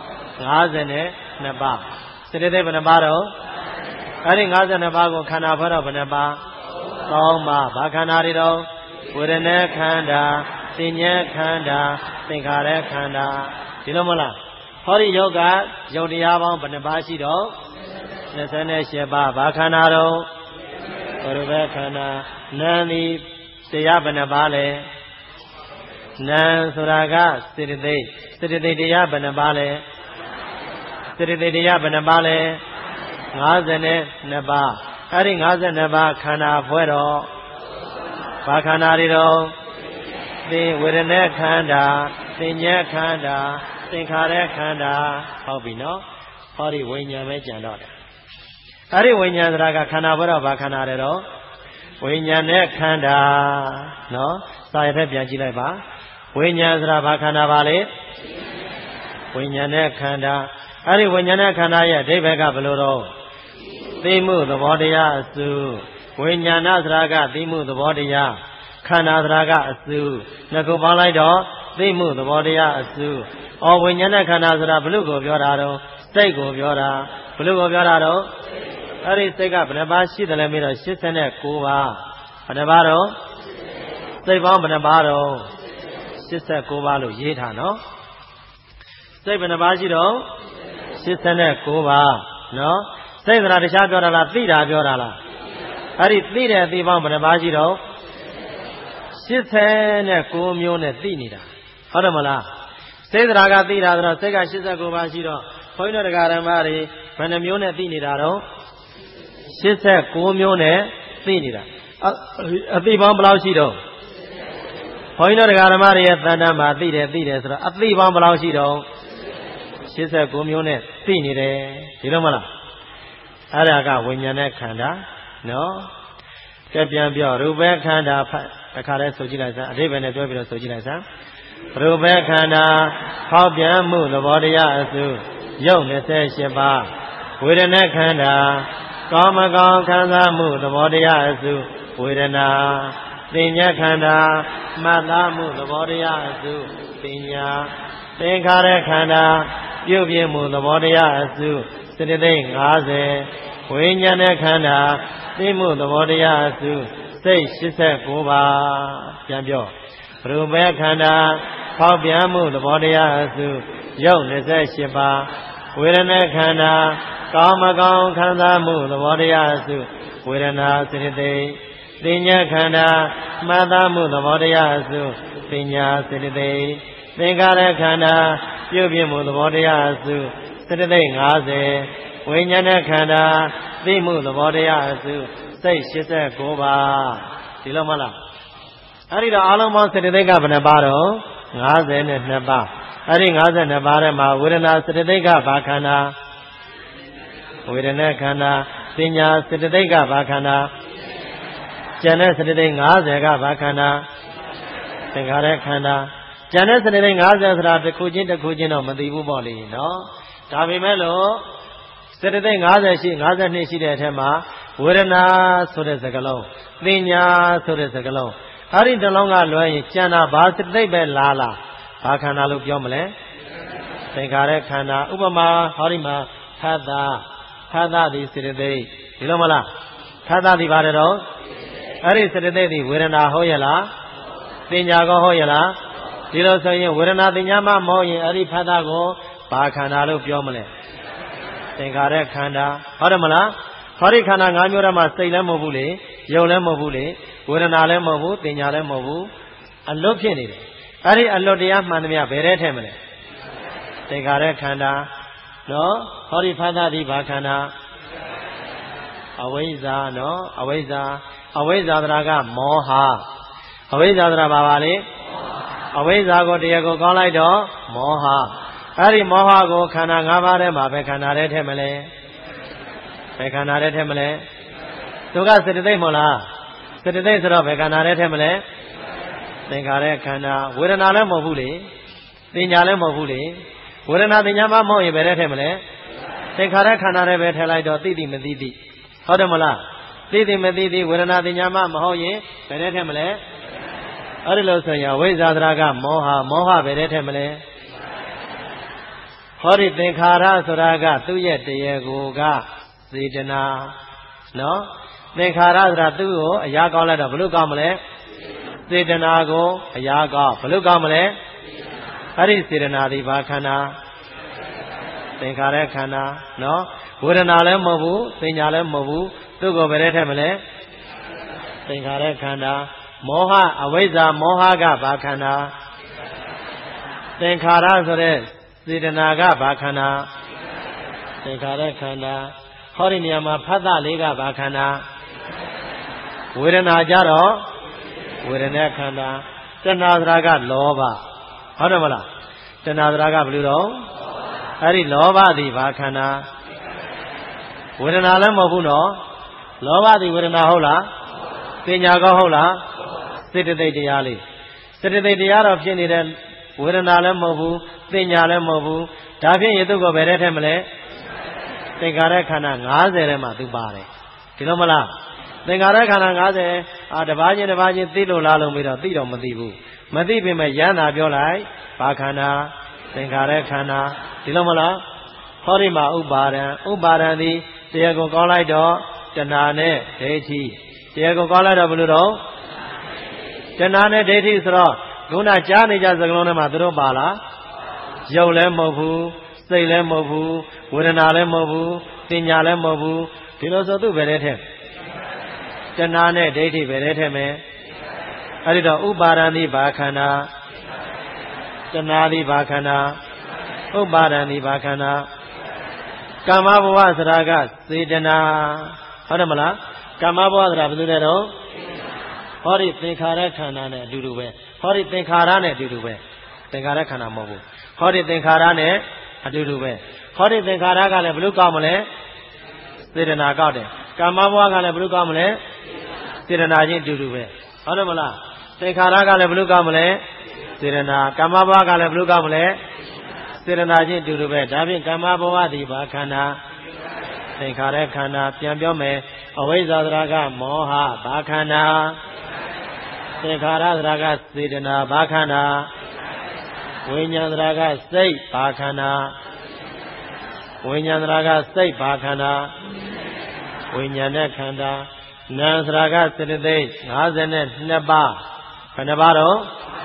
52ပါးစေတသိက်ဘယ်နှပါးတော့အဲ့ဒီ52ပါးကိုခန္ဓာဖွဲ့တော့ဘယ်နှပါး3ပါးဘာခန္ဓာတွေတော့ဝေဒနာခန္ဓာပညာခန္ဓာသင်္ခါရခန္ဓာဒီလိုမလားဟောဒီယောဂယုတ်တရားပေါင်းဘယ်နှပါးရှိတော့28ပါးဘာခန္ဓာတော့ဘုရဘခန္ဓာနာမ်ဒီတရားဘယ်နှပါးလဲနာမ်ဆိုတာကစေတသိက်တရားဘယ်နှပါးလဲစေတသိက်တရားဘယ်နှပါးလဲ52ပါးအဲ့ဒီ52ပါးခန္ဓာဖွဲ့တော့ဘာခန္ဓာတွေတော့ဝေဒနာခန္ဓာပညာခန္ဓာသင်္ခါရခန္ဓာဟုတ်ပြီနော်ဟောဒီဝိညာဉ်ပဲကြံတော့တယ်အဲ့ဒီဝိညာဉ်ဆိုတာကခန္ဓာဖွဲ့တော့ဘာခန္ဓာတွေတော့ဝိညာဉ်နဲ့ခန္ဓာနော်စာရတဲ့ပြန်ကြည့်လိုက်ပါဝိညာဉ်ဆိုတာဘာခန္ဓာပါလဲဝိညာဉ်နဲ့ခန္ဓာအဲ့ဒီဝိညာဉ်နဲ့ခန္ဓာရဲ့အဓိပ္ပာယ်ကဘယ်လိုတော့သိမှုသဘောတရားအစုဝိညာဏဆိုတာကသိမှုသဘောတရားခန္ဓာဆိုတာကအစုနှစ်ခုပေါင်းလိုက်တော့သိမှုသဘောတရားအစုဩဝိညာဉ်နဲ့ခန္ဓာဆိုတာဘယ်လိုကိုပြောတာတော့စိတ်ကိုပြောတာဘယ်လိုကိုပြောတာတော့အဲ့ဒီစိတ်ကဘယ်နှပါးရှိတယ်လဲမေးတော့89ပါးဘယ်နှပါးတော့စိတ်ပေါင်းဘယ်နှပါးတော့89ပါးလို့ရေးထားနော်စိတ်ဘယ်နှပါးရှိတော့89ပါးနော်စိတ်ဆိုတာတခြားပြောတာလားသိတာပြောတာလားအဲ့ဒီသိတဲ့အသိပေါင်းဘယ်နှပါးရှိတော့89မျိုးနဲ့သိနေတာဟုတ်တယ်မလားစိတ်တရားကသိတာဆိုတော့စိတ်က89ပါးရှိတော့ဘုန်းကြီးတို့တရားဓမ္မတွေဘယ်နှမျိုးနဲ့သိနေတာတော့89မျိုးနဲ့သိနေတာအသိပေါင်းဘယ်လောက်ရှိတော့ဘုန်းကြီးတို့တရားဓမ္မတွေရဲ့တန်တမ်းမှာသိတယ်ဆိုတော့အသိပေါင်းဘယ်လောက်ရှိတော့89မျိုးနဲ့သိနေတယ်ဒီလိုမလားအဲ့ဒါကဝိညာဉ်နဲ့ခန္ဓာနော်ကဲပြန်ပြောရူပခန္ဓာတခါလဲဆိုကြည့်လိုက်စမ်းအဓိပ္ပာယ်နဲ့ပြောပြီးတော့ဆိုကြည့်လိုက်စမ်းရူပခန္ဓာဖောက်ပြန်မှုသဘောတရားအစုရုပ်28ပါးဝေဒနာခန္ဓာကောင်းမကောင်းခံစားမှုသဘောတရားအစုဝေဒနာသင်ညာခန္ဓာမှတ်သားမှုသဘောတရားအစုသင်ညာသင်္ခါရခန္ဓာပြုတ်ပြမှုသဘောတရားအစုစတိသိ50ဝိညာဉ်နဲ့ခန္ဓာသိမှုသဘောတရားအစုစိတ်89ပါးပြန်ပြောရူပခန္ဓာဖောက်ပြန်မှုသဘောတရားအစုရုပ်28ပါးဝေဒနာခန္ဓာကောင်းမကောင်းခံစားမှုသဘောတရားအစုဝေဒနာစတိသိသင်ညာခန္ဓာမှတ်သားမှုသဘောတရားအစုသင်ညာစတိသိသင်္ခါရခန္ဓာပြုတ်ပြမှုသဘောတရားအစုစတိသိ50ဝိညာဉ်ခန္ဓာသိမှုသဘောတရားအစုစိတ်89ပါးဒီလိုမလားအဲ့ဒီတော့အလုံးပေါင်းစတိသိကဘယ်နှပါတော့52ပါးအဲ့ဒီ52ပါးထဲမှာဝေဒနာစတိသိကဘာခန္ဓာဝေဒနာခန္ဓာပညာစတိသိကဘာခန္ဓာကျန်တဲ့စတိသိ50ကဘာခန္ဓာသင်္ခါရခန္ဓာကျန်တဲ့စတိသိ50ဆိုတာတစ်ခုချင်းတစ်ခုချင်းတော့မသိဘူးပေါ့လေနော်ဒါပေမဲ့လို့စတိသိ50ရှိ52ရှိတဲ့အထက်မှာဝေဒနာဆိုတဲ့စကားလုံးပညာဆိုတဲ့စကားလုံးအဲ့ဒီနှလုံးကလွှဲရင်ကျန်တာဘာစတိပဲလာဘာခန္ဓာလို့ပြောမလဲသင်္ခါရခန္ဓာဥပမာဟောဒီမှာဖတ်တာသည်စတိသိဒီလိုမလားဖတ်တာသည်ပါတယ်တော့အဲ့ဒီစတိသိသည်ဝေဒနာဟုတ်ရဲ့လားပညာကောဟုတ်ရဲ့လားဒီလိုဆိုရင်ဝေဒနာပညာမှမဟုတ်ရင်အဲ့ဒီဖတ်တာကိုဘာခန္ဓာလို့ပြောမလဲသင်္ခါရခန္ဓာဟုတ်တယ်မလားဟောဒီခန္ဓာ5မျိုးထဲမှာစိတ်လည်းမဟုတ်ဘူးလေရုပ်လည်းမဟုတ်ဘူးလေဝေဒနာလည်းမဟုတ်ဘူးပညာလည်းမဟုတ်ဘူးအလွတ်ဖြစ်နေတယ်အဲ့ဒီအလွတ်တရားမှန်သမျှဘယ်ထဲထည့်မလဲသင်္ခါရခန္ဓာနော်ဟောဒီဖတ်တာဒီဘာခန္ဓာအဝိဇ္ဇာနော်အဝိဇ္ဇာတရားကမောဟအဝိဇ္ဇာတရားဘာပါလဲအဝိဇ္ဇာကိုတရားကိုကောင်းလိုက်တော့မောဟအဲ့ဒီမောဟကိုခန္ဓာ5ပါးထဲမှာပဲခန္ဓာထဲထည့်မလဲဘယ်ခန္ဓာထဲထည့်မလဲသူကစေတသိက်မဟုတ်လားစေတသိက်ဆိုတော့ဘယ်ခန္ဓာထဲထည့်မလဲသင်္ခါရခန္ဓာဝေဒနာလည်းမဟုတ်ဘူးလေပညာလည်းမဟုတ်ဘူးလေဝေဒနာပညာမှမဟုတ်ရင်ဘယ်ထဲထည့်မလဲသင်္ခါရခန္ဓာထဲပဲထည့်လိုက်တော့သိသိမသိသိဟုတ်တယ်မလားသိသိမသိသိဝေဒနာပညာမှမဟုတ်ရင်ဘယ်ထဲထည့်မလဲအဲ့ဒီလိုဆိုရင်ဝိဇ္ဇာတရားကမောဟဘယ်ထဲထည့်မလဲဟောဒီသင်္ခါရဆိုတာကသူ့ရဲ့တရားကိုကစေတနာနော်သင်္ခါရဆိုတာသူ့ကိုအရာကောင်းလိုက်တော့ဘလို့ကောင်းမလဲစေတနာကိုအရာကောင်းဘလို့ကောင်းမလဲအဲ့ဒီစေတနာဒီဘာခန္ဓာသင်္ခါရခန္ဓာနော်ဝေဒနာလည်းမဟုတ်ဘူးပညာလည်းမဟုတ်ဘူးသူ့ကိုဘယ်ထဲထည့်မလဲသင်္ခါရခန္ဓာမောဟအဝိဇ္ဇာမောဟကဘာခန္ဓာသင်္ခါရဆိုတဲ့စေတနာကဘာခန္ဓာသင်္ခါရခန္ဓာဟောဒီနေရာမှာဖတ်တာလေးကဘာခန္ဓာဝေဒနာကြတော့ဝေဒနာခန္ဓာတဏှာသရာကလောဘဟုတ်တယ်မလားတဏှာသရာကဘယ်လိုတော့အဲ့ဒီလောဘသည်ဘာခန္ဓာဝေဒနာလည်းမဟုတ်ဘူးနော်လောဘသည်ဝေဒနာဟုတ်လားပညာကောဟုတ်လားစေတသိက်တရားလေးစေတသိက်တရားတော့ဖြစ်နေတဲ့ဝေဒနာလည်းမဟုတ်ဘူးပညာလည်းမဟုတ်ဘူးဒါဖြင့်ရေသူ့ကိုဘယ်ထဲထည့်မလဲသင်္ခါရခန္ဓာ50ထဲမှာသူပါတယ်ဒီလိုမလားသင်္ခါရခန္ဓာ50တပါးချင်းသိလို့လားလို့ပြီးတော့သိတော့မသိဘူးမသိပေမဲ့ယန္တာပြောလိုက်ဘာခန္ဓာသင်္ခါရခန္ဓာဒီလိုမလားဟောဒီမှာဥပါဒံသည်တရားကိုကောင်းလိုက်တော့တဏှာနဲ့ဒိဋ္ဌိတရားကိုကောင်းလိုက်တော့ဘယ်လိုတော့တဏှာနဲ့ဒိဋ္ဌိဆိုတော့ခုနကြားနေကြစကလုံးထဲမှာသူတို့ပါလားရုပ်လည်းမဟုတ်ဘူးစိတ်လည်းမဟုတ်ဘူးဝေဒနာလည်းမဟုတ်ဘူးပညာလည်းမဟုတ်ဘူးဒီလိုဆိုသူဘယ်ထဲထည့်တဏှာနဲ့ဒိဋ္ဌိဘယ်ထဲထည့်မယ်အဲ့ဒီတော့ဥပါဒံသည်ဘာခန္ဓာတဏှာသည်ဘာခန္ဓာဥပါဒံသည်ဘာခန္ဓာကာမဘဝဆိုတာကစေတနာဟုတ်တယ်မလားကာမဘဝဆိုတာဘယ်သူလဲတော့ဟောဒီသင်္ခါရခန္ဓာနဲ့အတူတူပဲဟောဒီသင်္ခါရနဲ့အတူတူပဲသင်္ခါရခန္ဓာမဟုတ်ဘူးဟောဒီသင်္ခါရနဲ့အတူတူပဲဟောဒီသင်္ခါရကလည်းဘယ်လိုကောက်မလဲစေတနာကောက်တယ်ကာမဘဝကလည်းဘယ်လိုကောက်မလဲစေတနာချင်းအတူတူပဲဟုတ်တယ်မလားသင်္ခါရကလည်းဘယ်လိုကောက်မလဲစေတနာကာမဘဝကလည်းဘယ်လိုကောက်မလဲစေတနာချင်းအတူတူပဲဒါဖြင့်ကာမဘဝသည်ဘာခန္ဓာသင်္ခါရခန္ဓာပြန်ပြောမယ်အဝိဇ္ဇာသရကမောဟဘာခန္ဓာသင်္ခါရသရကစေတနာဘာခန္ဓာဝိညာဏသရကစိတ်ဘာခန္ဓာဝိညာဏသရကစိတ်ဘာခန္ဓာဝိညာဏနဲ့ခန္ဓာနာသရကစေတသိက်52ပါးဘယ်နှပါးတော့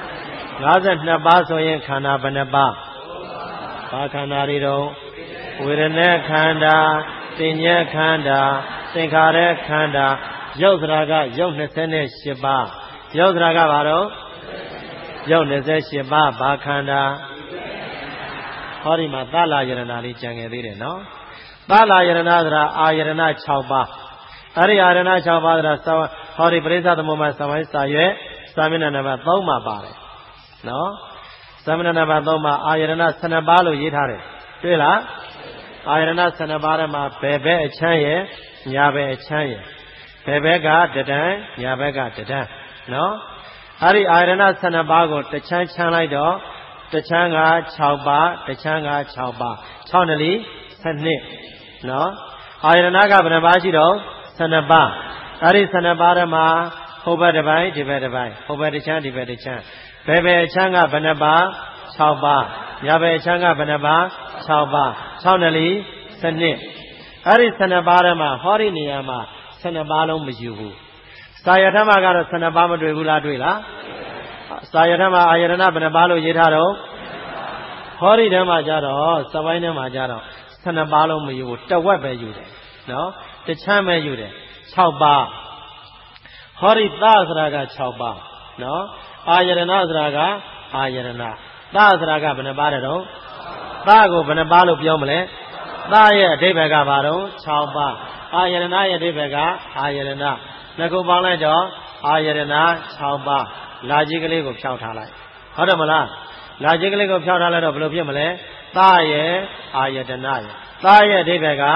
52ပါးဆိုရင်ခန္ဓာဘယ်နှပါးဘာခန္ဓာတွေတော့ဝေဒနာခန္ဓာသင်ညာခန္ဓာသင်္ခါရခန္ဓာရုပ်သရကရုပ်28ပါးရုပ်သရကဘာတော့ရုပ်28ပါးဘာခန္ဓာဟောဒီမှာသလယရဏလေးကြံခဲ့သေးတယ်နော်သလယရဏဆိုတာအာယရဏ6ပါးအဲ့ဒီအာယရဏ6ပါးဆိုတာဟောဒီပရိစ္ဆသမုပ္ပါသမိုင်းစာရွက်စာမျက်နှာနံပါတ်3မှာပါတယ်နော်စာမျက်နှာနံပါတ်3မှာအာယရဏ12ပါးလို့ရေးထားတယ်တွေ့လားအာယရဏ12ပါးထဲမှာဘယ်ဘက်အချမ်းရဲ့ညာဘက်အချမ်းရဲ့ဘယ်ဘက်ကတဒံညာဘက်ကတဒံနော်အဲ့ဒီအာယရဏ12ပါးကိုတစ်ချမ်းချမ်းလိုက်တော့တစ်ချမ်းက6ပါးတစ်ချမ်းက6ပါး6နည်း12နော်အာယရဏကဘယ်နှပါးရှိတော့12ပါးအဲ့ဒီ12ပါးထဲမှာဟိုဘက်တစ်ပိုင်းဒီဘက်တစ်ပိုင်းဟိုဘက်တစ်ချမ်းဒီဘက်တစ်ချမ်းဘယ်ဘက်အချမ်းကဘယ်နှပါး6ပါးညာဘက်အချမ်းကဘယ်နှပါး6ပါး6နည်း12အဲ့ဒီ12ပါးထဲမှာဟောဒီနေရာမှာ12ပါးလုံးမယူဘူးစာရထမှာကတော့12ပါးမတွေ့ဘူးလားတွေ့လားစာရထမှာအာယရဏဘယ်နှပါးလို့ရေးထားတော့ဟောဒီထဲမှာကြတော့စပိုင်းထဲမှာကြတော့12ပါးလုံးမယူဘူးတဝက်ပဲယူတယ်နော်တချမ်းပဲယူတယ်6ပါးဟောဒီသဆိုတာက6ပါးနော်အာယရဏဆိုတာကအာယရဏသဆိုတာကဘယ်နှပါးတဲ့တော့သကိုဘယ်နှပါးလို့ပြောမလဲသရဲ့အဓိပ္ပာယ်ကဘာတော့6ပါးအာယရဏရဲ့အဓိပ္ပာယ်ကအာယရဏနှစ်ခုပေါင်းလိုက်တော့အာယရဏ6ပါးလာကြီးကလေးကိုဖြောက်ထားလိုက်ဟုတ်တယ်မလားလာကြီးကလေးကိုဖြောက်ထားလိုက်တော့ဘယ်လိုဖြစ်မလဲသရဲ့အာယတနာရဲ့သရဲ့အဓိပ္ပာယ်က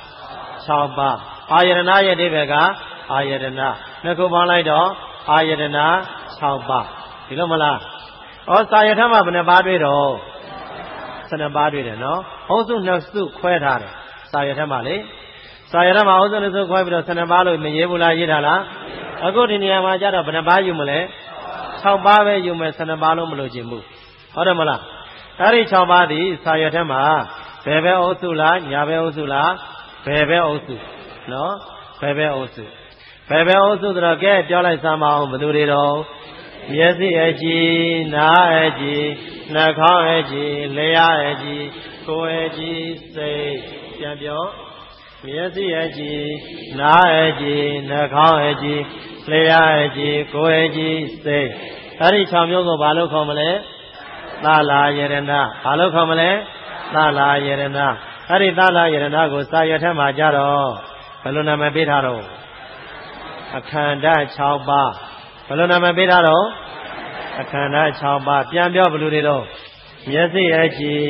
6ပါးအာယရဏရဲ့အဓိပ္ပာယ်ကအာယတနာနှစ်ခုပေါင်းလိုက်တော့အာယတနာ6ပါးဒီလိုမလားဩစာရထမှာဘယ်နှပါးတွေ့တော့12ပါးတွေ့တယ်နော်အုပ်စု2စုခွဲထားတယ်စာရထမှာလေစာရထမှာအုပ်စု2စုခွဲပြီးတော့12ပါးလို့မရေးဘူးလားရေးထားလားအခုဒီနေရာမှာကျတော့ဘယ်နှပါးယူမလဲ6ပါးပဲယူမယ်12ပါးလုံးမလို့ခြင်းဘူးဟုတ်တယ်မလားအဲ့ဒီ6ပါးဒီစာရထမှာဘယ်ဘဲအုပ်စုလားညာဘဲအုပ်စုလားဘယ်ဘဲအုပ်စုနော်ဘယ်ဘဲအုပ်စုဘယ်ဘဲအုပ်စုဆိုတော့ကဲပြောလိုက်စမ်းမအောင်ဘယ်သူတွေတော့မျက်စိအကြည်နားအကြည်နှာခေါင်းအကြည်လျှာအကြည်ကိုယ်အကြည်စိတ်ပြန်ပြောမျက်စိအကြည်နားအကြည်နှာခေါင်းအကြည်လျှာအကြည်ကိုယ်အကြည်စိတ်အဲ့ဒီ6မျိုးကိုဘာလို့ခေါ်မလဲသလာယရဏဘာလို့ခေါ်မလဲသလာယရဏအဲ့ဒီသလာယရဏကိုစာရထမှာကြတော့ဘယ်လိုနာမည်ပေးထားတော့အခန္ဓာ6ပါးဘယ်လိုနာမည်ပေးထားတော့အခန္ဓာ6ပါးပြန်ပြောဘယ်လိုတွေတော့မျက်စိအကြည်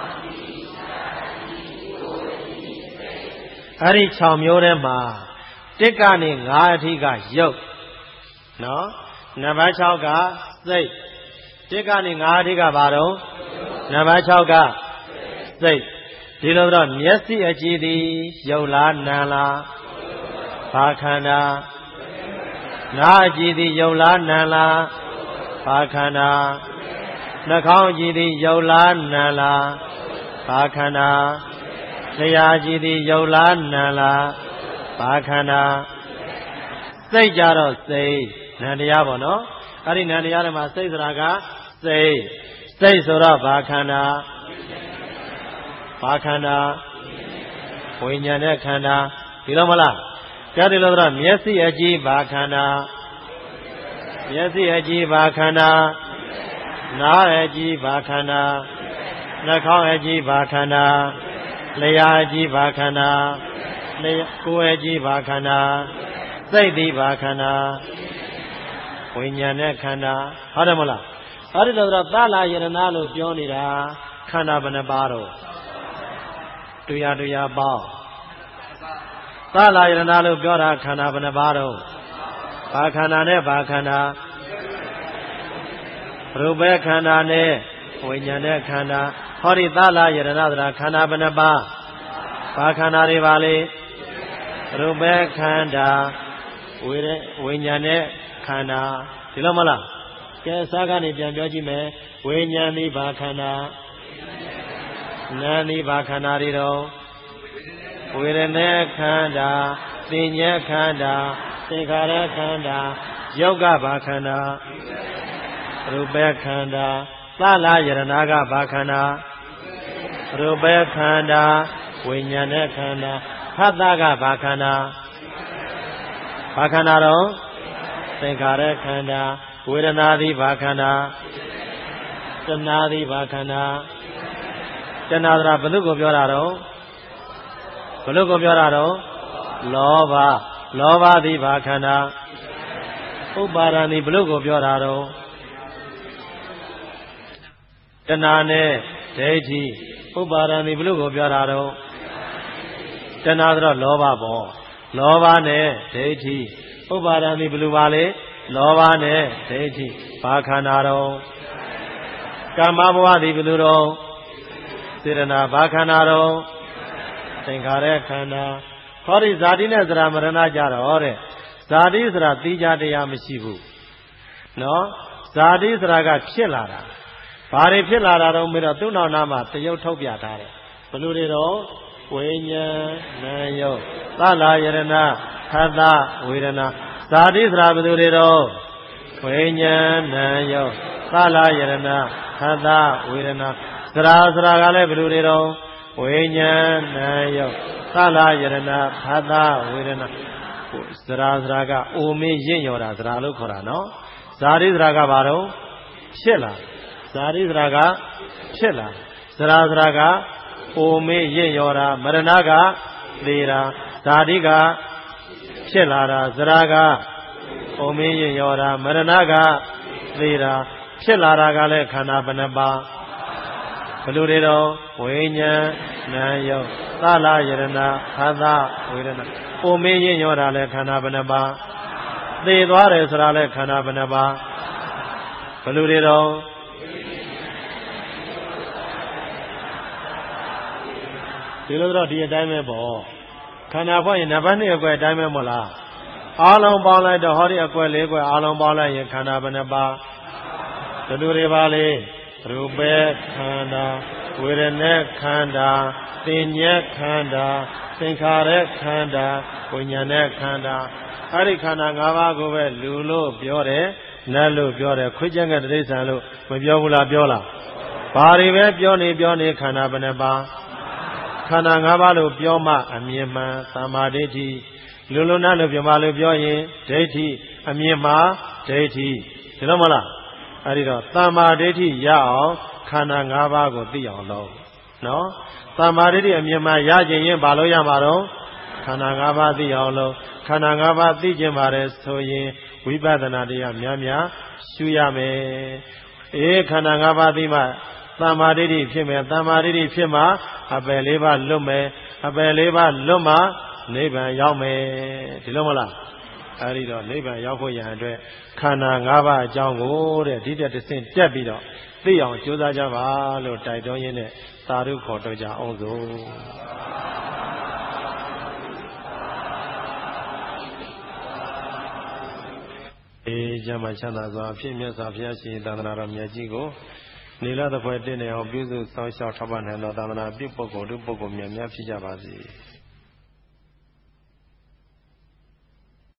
အဲ့ဒီ6မျိုးထဲမှာတစ်ကနေ9အထိကရုပ်နော်နံပါတ်6ကစိတ်တစ်ကနေ9အထိကဘာတော့နံပါတ်6ကစိတ်ဒီလိုတော့မျက်စိအကြည့်သည်ရုပ်လားနာမ်လားဘာခန္ဓာနားအကြည့်သည်ရုပ်လားနာမ်လားဘာခန္ဓာနှာခေါင်းအကြည့်သည်ရုပ်လားနာမ်လားဘာခန္ဓာလျှာကြည့်သည်ရုပ်လားနာမ်လားဘာခန္ဓာစိတ်ကြတော့စိတ်နံတရားပေါ့နော်အဲ့ဒီနံတရားတွေမှာစိတ်ဆိုတာကစိတ်ဆိုတော့ဘာခန္ဓာဘာခန္ဓာဝိညာဉ်နဲ့ခန္ဓာဒီလိုမလားကြတယ်လို့တော့မျက်စိအကြည့်ဘာခန္ဓာမျက်စိအကြည့်ဘာခန္ဓာနားအကြည့်ဘာခန္ဓာနှာခေါင်းအကြည့်ဘာခန္ဓာလျှာအကြည့်ဘာခန္ဓာကိုယ်အကြည့်ဘာခန္ဓာစိတ်ဒီဘာခန္ဓာဝိညာဉ်နဲ့ခန္ဓာဟုတ်တယ်မလားအဲ့ဒီတော့သလာယရဏလို့ပြောနေတာခန္ဓာဘယ်နှပါတော့တရားပေါင်းသလာယရဏလို့ပြောတာခန္ဓာဘယ်နှပါတော့ဘာခန္ဓာနဲ့ဘာခန္ဓာရူပခန္ဓာနဲ့ဝိညာဉ်နဲ့ခန္ဓာဟောဒီသလာယရဏဆိုတာခန္ဓာဘယ်နှပါဘာခန္ဓာတွေပါလေရူပခန္ဓာဝိညာဉ်နဲ့ခန္ဓာဒီလိုမလားကဲစားကနေပြန်ပြောကြည့်မယ်ဝိညာဉ်ဒီဘာခန္ဓာနာမ်ဒီဘာခန္ဓာတွေတော့ဝေဒနာခန္ဓာသင်ညခန္ဓာသင်္ခါရခန္ဓာယောဂဘာခန္ဓာရူပခန္ဓာသလာယရဏကဘာခန္ဓာရူပခန္ဓာဝိညာဉ်နဲ့ခန္ဓာဖတ်တာကဘာခန္ဓာဘာခန္ဓာတော့သင်္ခါရခန္ဓာဝေဒနာသည်ဘာခန္ဓာတဏှာသည်ဘာခန္ဓာတဏှာဆိုတာဘယ်လိုကိုပြောတာတော့ဘယ်လိုကိုပြောတာတော့လောဘသည်ဘာခန္ဓာဥပါဒံသည်ဘယ်လိုကိုပြောတာတော့တဏှာနဲ့ဒိဋ္ဌိဥပါဒံသည်ဘယ်လိုကိုပြောတာတော့တဏှာဆိုတော့လောဘပေါ့လောဘနဲ့ဒိဋ္ဌိဥပါဒံသည်ဘယ်လိုပါလဲလောဘနဲ့ဒိဋ္ဌိဘာခန္ဓာတော့ကာမဘဝသည်ဘယ်လိုတော့စေတနာဘာခန္ဓာတော့သင်္ခါရခန္ဓာဟောဒီဇာတိနဲ့သရမရဏကြတော့တဲ့ဇာတိဆိုတာသိကြတရားမရှိဘူးနော်ဇာတိဆိုတာကဖြစ်လာတာဘာတွေဖြစ်လာတာတော့ပြီးတော့သူ့နောက်နာမှာတရုပ်ထုတ်ပြထားတယ်ဘယ်လိုတွေတော့ဝိညာဉ်နာယုတ်သလာယရဏခတ္တဝေဒနာဇာတိဆိုတာဘယ်လိုတွေတော့ဝိညာဉ်နာယုတ်သလာယရဏခတ္တဝေဒနာသရာကလည်းဘယ်လိုတွေတော့ဝိညာဉ်နာယုတ်သလာယရဏခတ္တဝေဒနာသရာကအိုမင်းရင့်ရော်တာသရာလို့ခေါ်တာနော်ဇာတိသရာကဘာတော့ဖြစ်လာဇာတိသရာကဖြစ်လာသရာကအိုမင်းရင့်ရော်တာမရဏကသေတာဇာတိကဖြစ်လာတာသရာကအိုမင်းရင့်ရော်တာမရဏကသေတာဖြစ်လာတာကလည်းခန္ဓာဘယ်နှပါဘယ်လိုတွေတော့ဝိညာဉ်နာယုတ်သလာယရဏခတ္တဝေဒနာအိုမင်းရင့်ရော်တာလည်းခန္ဓာဘယ်နှပါသေသွားတယ်ဆိုတာလည်းခန္ဓာဘယ်နှပါဘယ်လိုတွေတော့ဒီလိုတော့ဒီအတိုင်းပဲပေါ့ခန္ဓာဖွဲ့ရင်နံပါတ်2အကွက်အတိုင်းပဲမို့လားအားလုံးပေါင်းလိုက်တော့ဟောဒီအကွက်4ကွက်အားလုံးပေါင်းလိုက်ရင်ခန္ဓာဘယ်နှပါဘယ်လိုတွေပါလဲရူပခန္ဓာဝေဒနာခန္ဓာသင်ညက်ခန္ဓာသင်္ခါရခန္ဓာဝိညာဉ်နဲ့ခန္ဓာအဲ့ဒီခန္ဓာ5ပါးကိုပဲလူလို့ပြောတယ်နတ်လို့ပြောတယ်ခွေးကျန်တဲ့တိရစ္ဆာန်လို့မပြောဘူးလားပြောလားဘာတွေပဲပြောနေခန္ဓာဘယ်နှပါခန္ဓာ၅ပါးလို့ပြောမှအမြင်မှန်သမ္မာဒိဋ္ဌိလူလုံးနာလို့ပြောမှလို့ပြောရင်ဒိဋ္ဌိအမြင်မှဒိဋ္ဌိဒီလိုမလားအဲ့ဒီတော့သမ္မာဒိဋ္ဌိရအောင်ခန္ဓာ၅ပါးကိုသိအောင်လုပ်နော်သမ္မာဒိဋ္ဌိအမြင်မှရခြင်းရင်ဘာလို့ရမှာတော့ခန္ဓာ၅ပါးသိအောင်လုပ်ခန္ဓာ၅ပါးသိခြင်းပါတယ်ဆိုရင်ဝိပဿနာတရားများရှုရမယ်ခန္ဓာ၅ပါးသိမှသမ္မာဒိဋ္ဌိဖြစ်မယ်သမ္မာဒိဋ္ဌိဖြစ်မှအပယ်၄ပါးလွတ်မယ်အပယ်၄ပါးလွတ်မှဝနိဗ္ဗာန်ရောက်မယ်ဒီလိုမလားအဲဒီတော့နိဗ္ဗာန်ရောက်ဖို့ရန်အတွက်ခန္ဓာ၅ပါးအကြောင်းကိုတဲ့ဒီတက်တစ်ဆင့်တက်ပြီးတော့သိအောင်ကြိုးစားကြပါလို့တိုက်တွန်းရင်းနဲ့သာဓုခေါ်တော့ကြအောင်စို့ကျမ်းမှာချမ်းသာစွာအဖြစ်မြတ်စွာဘုရားရှင်သာသနာတော်မြတ်ကြီးကိုနေလာတဲ့ဖွဲ့တည်နေအောင်ပြုစုစောင့်ရှောက်ထောက်ပံ့နိုင်သောသာသနာပြုပုဂ္ဂိုလ်တို့ပုဂ္ဂိုလ်များများဖြစ်ကြပါစေ